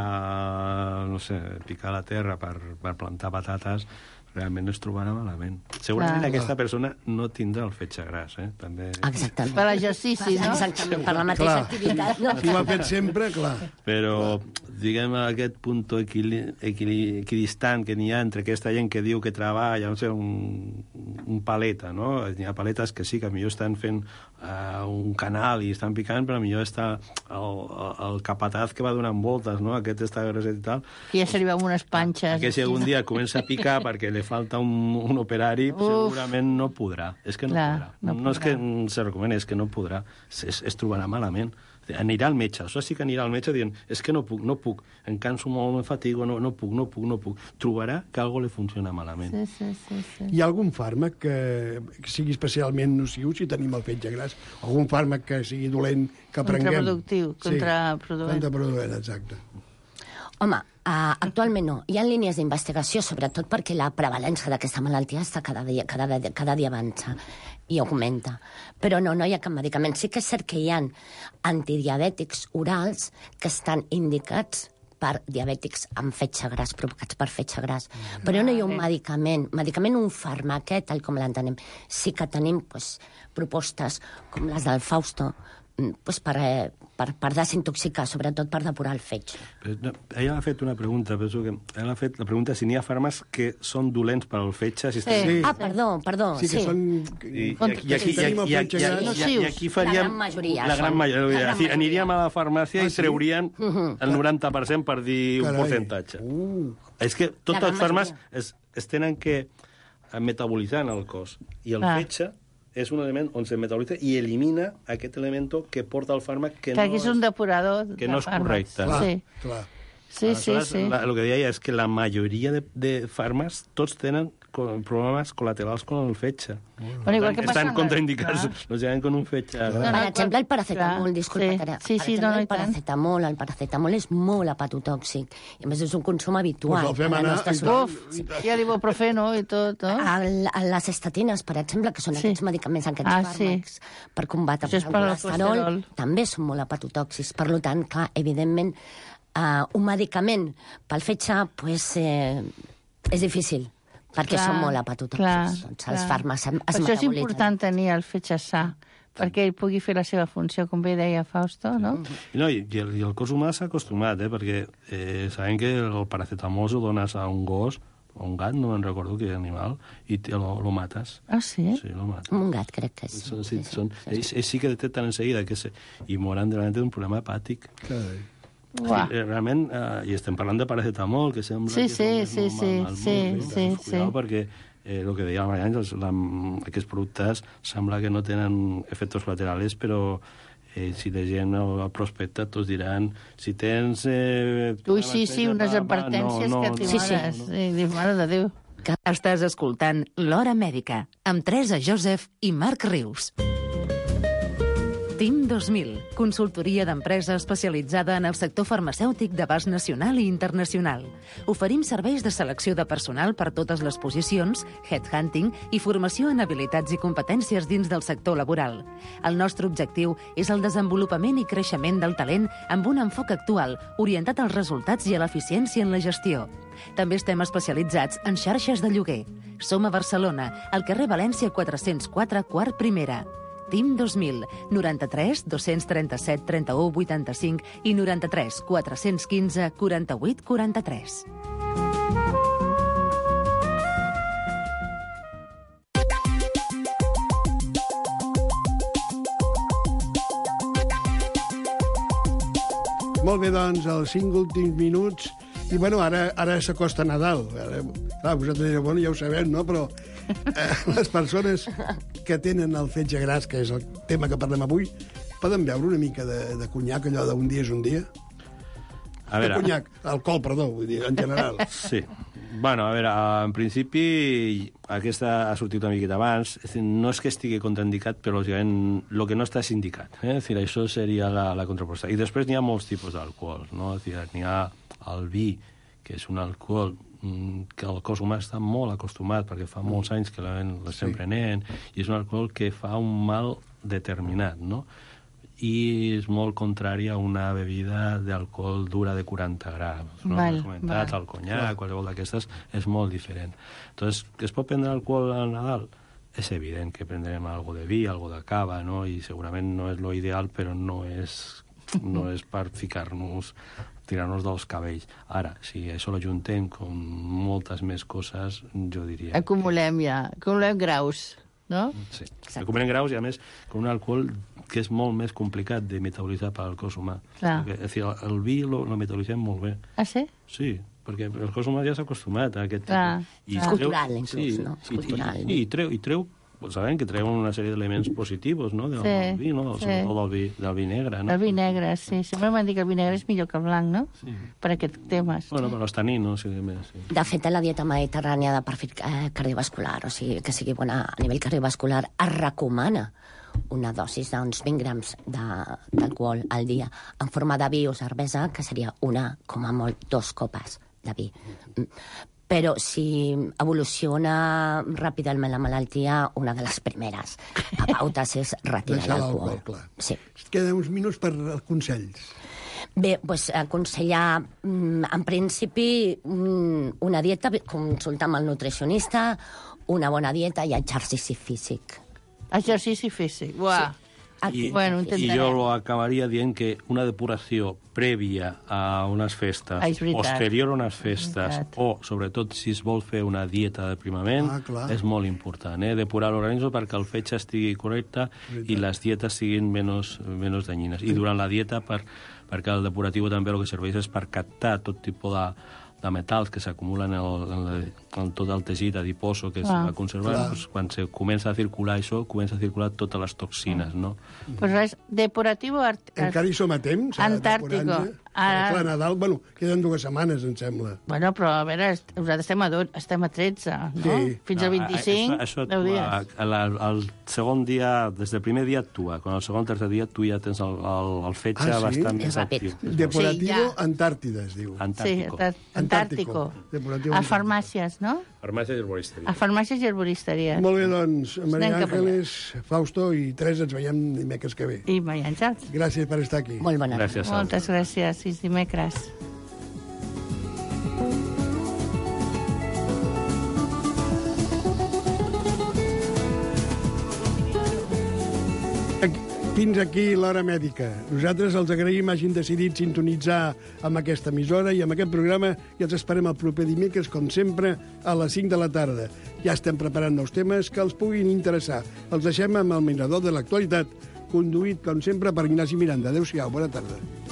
no sé, picar la terra per, per plantar patates, realment es trobarà malament. Segurament clar. aquesta persona no tindrà el fetge gras, eh? També... Exactament. Per l'exercici, no? Exactament, per la mateixa clar. activitat. No? Si ho ha fet sempre, clar. Però, diguem, aquest punt equili equili equidistant que n'hi ha entre aquesta gent que diu que treballa, no sé, un, un paleta, no? N'hi ha paletes que sí, que millor estan fent uh, un canal i estan picant, però millor està el, el capataz que va donant voltes, no? Aquest està grosset i tal. Que ja se li va amb unes panxes. Que si algun dia comença a picar perquè li falta un, un operari, Uf. segurament no podrà. És que no Clar, podrà. No, no podrà. És que se recomana, és que no podrà. Es, es trobarà malament. Anirà al metge. Això sí que anirà al metge dient és que no puc, no puc, em canso molt, em fatigo, no, no puc, no puc, no puc. Trobarà que algo li funciona malament. Sí, sí, sí, sí. Hi ha algun fàrmac que, que sigui especialment nociu si tenim el fetge gras? Algun fàrmac que sigui dolent que prenguem? Contraproductiu, contraproduent. Sí, contraproduent, exacte. Home, uh, actualment no. Hi ha línies d'investigació, sobretot perquè la prevalència d'aquesta malaltia està cada dia, cada, cada dia avança i augmenta. Però no, no hi ha cap medicament. Sí que és cert que hi ha antidiabètics orals que estan indicats per diabètics amb fetge gras, provocats per fetge gras. Mm. Però no hi ha un medicament, medicament un fàrmac, tal com l'entenem. Sí que tenim pues, propostes com les del Fausto, pues per, per, per desintoxicar, sobretot per depurar el fetge. Però, no, ella ha fet una pregunta, penso que ella ha fet la pregunta si n'hi ha fàrmacs que són dolents per al fetge. Si sí. Sí. Ah, perdó, perdó. Sí, que sí. són... I, i, aquí, i, i, i, i aquí faríem... La gran majoria. La gran majoria. La gran majoria. Aniríem a la farmàcia ah, i treurien sí? el noranta per cent per dir Carai. un percentatge. Uh. És que tots els fàrmacs es, es tenen que metabolitzar en el cos. I el ah. fetge és un element on se metabolitza i elimina aquest element que porta el fàrmac que, que no és un depurador que no és correcte. Clar, sí. clar. Sí, sí, sí. La, el que deia és que la majoria de, de fàrmacs tots tenen con problemas colaterals con el fetge. Bueno, igual que passa Estan amb contraindicats, la- lògicament, con un fetge. Per exemple, el paracetamol, clar, disculpa, sí, Tara. sí, sí, per no, exemple, no, i el tant. paracetamol, el paracetamol és molt hepatotòxic. I a més és un consum habitual. Pues el fem a la anar nostra i societat. Uf, hi ha ibuprofeno i tot, no? El, les estatines, per exemple, que són Sí. aquests medicaments, aquests Ah, fàrmacs per combatre Això és el per al colesterol, colesterol. també són molt hepatotòxics. Per tant, clar, evidentment, uh, un medicament pel fetge pues, eh, és difícil, perquè Clar, són molt clar, hepatotòxics. Doncs els clar. fàrmacs es Per això és metabolitzen. important tenir el fetge sa, perquè ell pugui fer la seva funció, com bé deia Fausto, no? No, i, i, el, I el cos humà s'ha acostumat, eh, perquè eh, sabem que el paracetamol s'ho dones a un gos, o un gat, no me'n recordo quin animal, i te lo, lo mates. Ah, sí? Sí, lo mates. Un gat, crec que és. Són, sí, són, ells, ells sí que detecten en seguida que se, i moran davant d'un problema hepàtic. Carai. Uah. Sí, eh, realment, eh, i estem parlant de paracetamol, que sembla Sí, que sí, és sí, el sí, més normal sí, del món, sí, doncs, sí. cuidao, perquè eh, el que deia la Maria Àngels, la, aquests productes sembla que no tenen efectes colaterals, però eh, si la gent al, al prospecte tots diran si tens... Eh, Ui, sí, sí, unes advertències no, no, que no, t'hi Sí, sí. mares. Sí, dius, mare de Déu. Estàs escoltant L'Hora Mèdica, amb Teresa Joseph i Marc Rius. Team dos mil, consultoria d'empresa especialitzada en el sector farmacèutic d'abast nacional i internacional. Oferim serveis de selecció de personal per totes les posicions, headhunting i formació en habilitats i competències dins del sector laboral. El nostre objectiu és el desenvolupament i creixement del talent amb un enfoc actual, orientat als resultats i a l'eficiència en la gestió. També estem especialitzats en xarxes de lloguer. Som a Barcelona, al carrer València quatre-cents quatre, quart primera. Team dos mil, noranta-tres dos-cents trenta-set trenta-u vuitanta-cinc i noranta-tres quatre-cents quinze quaranta-vuit quaranta-tres. Molt bé, doncs, els cinc últims minuts. I, bueno, ara, ara s'acosta Nadal. Ara, clar, vosaltres direu, bueno, ja ho sabem, no? Però eh, les persones que tenen el fetge gras, que és el tema que parlem avui, poden beure una mica de, de conyac, allò d'un dia és un dia? A De veure, conyac, alcohol, perdó, vull dir, en general. sí. Bueno, a veure, en principi, aquesta ha sortit una miqueta abans, és dir, no és que estigui contraindicat, però lògicament el que no està és indicat. Eh? És dir, això seria la, la contraproposta. I després n'hi ha molts tipus d'alcohol, no? És dir, n'hi ha el vi, que és un alcohol mm, que el cos humà està molt acostumat, perquè fa molts anys que l'estem sí. prenent, i és un alcohol que fa un mal determinat, no? I és molt contrari a una bebida d'alcohol dura de quaranta grams. No? Val, comentat, val. el conyac, qualsevol d'aquestes, és molt diferent. Entonces, que es pot prendre alcohol al Nadal? És evident que prendrem algo de vi, algo de cava, no? I segurament no és lo ideal, però no és, no és per ficar-nos, tirar-nos dels cabells. Ara, si això lo juntem com moltes més coses, jo diria... Acumulem ja, acumulem graus, no? Sí, acumulem graus i, a més, com un alcohol que és molt més complicat de metabolitzar per al cos humà. Clar. Perquè, és dir, el, el vi lo, lo metabolitzem molt bé. Ah, sí? Sí, perquè el cos humà ja s'ha acostumat a aquest Clar, tipus. I clar. treu- Cultural, inclús, sí, no? És I, cultural. i, i, i treu, i treu pues, sabem que treu una sèrie d'elements positius, no?, del, Sí, del vi, no? sí. Sobretot del vi, del vi negre, no? El vi negre, sí. Sempre m'han dit que el vi negre és millor que el blanc, no? Sí. Per aquests temes. Bueno, però els taninos, sí, més, sí. De fet, a la dieta mediterrània de perfil eh, cardiovascular, o sigui, que sigui bona a nivell cardiovascular, es recomana una dosis d'uns vint grams de- d'alcohol al dia en forma de vi o cervesa, que seria una, com a molt, dos copes de vi. Mm. Però si evoluciona ràpidament la malaltia, una de les primeres pautes és retirar Deixar l'alcohol. l'alcohol, clar. Sí. Queden uns minuts per als consells. Bé, doncs aconsellar, mm, en principi, mm, una dieta, consultar amb el nutricionista, una bona dieta i exercici físic. Exercici físic, uah. Sí. I, Bueno, I intentarem. jo lo acabaria dient que una depuració prèvia a unes festes, Ah, és veritat. posterior a unes festes, veritat. o, sobretot, si es vol fer una dieta d'aprimament, Ah, clar. és molt important, eh? Depurar l'organisme perquè el fetge estigui correcte i les dietes siguin menys, menys danyines. I durant la dieta, per, perquè el depuratiu també el que serveix és per captar tot tipus de, de metalls que s'acumulen en, el, en, la, amb tot el teixit adiposo que es Clar. va conservant, doncs, quan se comença a circular això, comença a circular totes les toxines, no? Pues res, Depurativo... Art... Encara hi som a temps? a Antàrtico. depurar-nos. Ara- Clar, Nadal, bueno, queden dues setmanes, em sembla. Bueno, però a veure, est- nosaltres estem a, do... estem a tretze, no? Sí. Fins al vint-i-cinc, Això, això deu actua, dies. a la, el segon dia, des del primer dia actua. Quan el segon o tercer dia tu ja tens el, el, el fetge Ah, sí? bastant És més ràpid. actiu. Depurativo Sí, ja. Antàrtida, es diu. Sí, Antàrtico. Antàrtico. Antàrtico. Depurativo A Antàrtico. farmàcies, no? Farmàcia i herboristeria. A farmàcies i herboristeries. Molt bé, doncs, Maria Anem cap allà. Ángeles, Fausto i Teresa, ens veiem dimecres que ve. I Maria Àngels. Gràcies per estar aquí. Molt bona nit. Gràcies, Salva. Moltes gràcies. Fins dimecres. Aquí- Fins aquí l'Hora Mèdica. Nosaltres els agraïm hagin decidit sintonitzar amb aquesta emissora i amb aquest programa i els esperem el proper dimecres, com sempre, a les cinc de la tarda. Ja estem preparant nous temes que els puguin interessar. Els deixem amb el mirador de l'actualitat, conduït, com sempre, per Ignasi Miranda. Adéu-siau, bona tarda.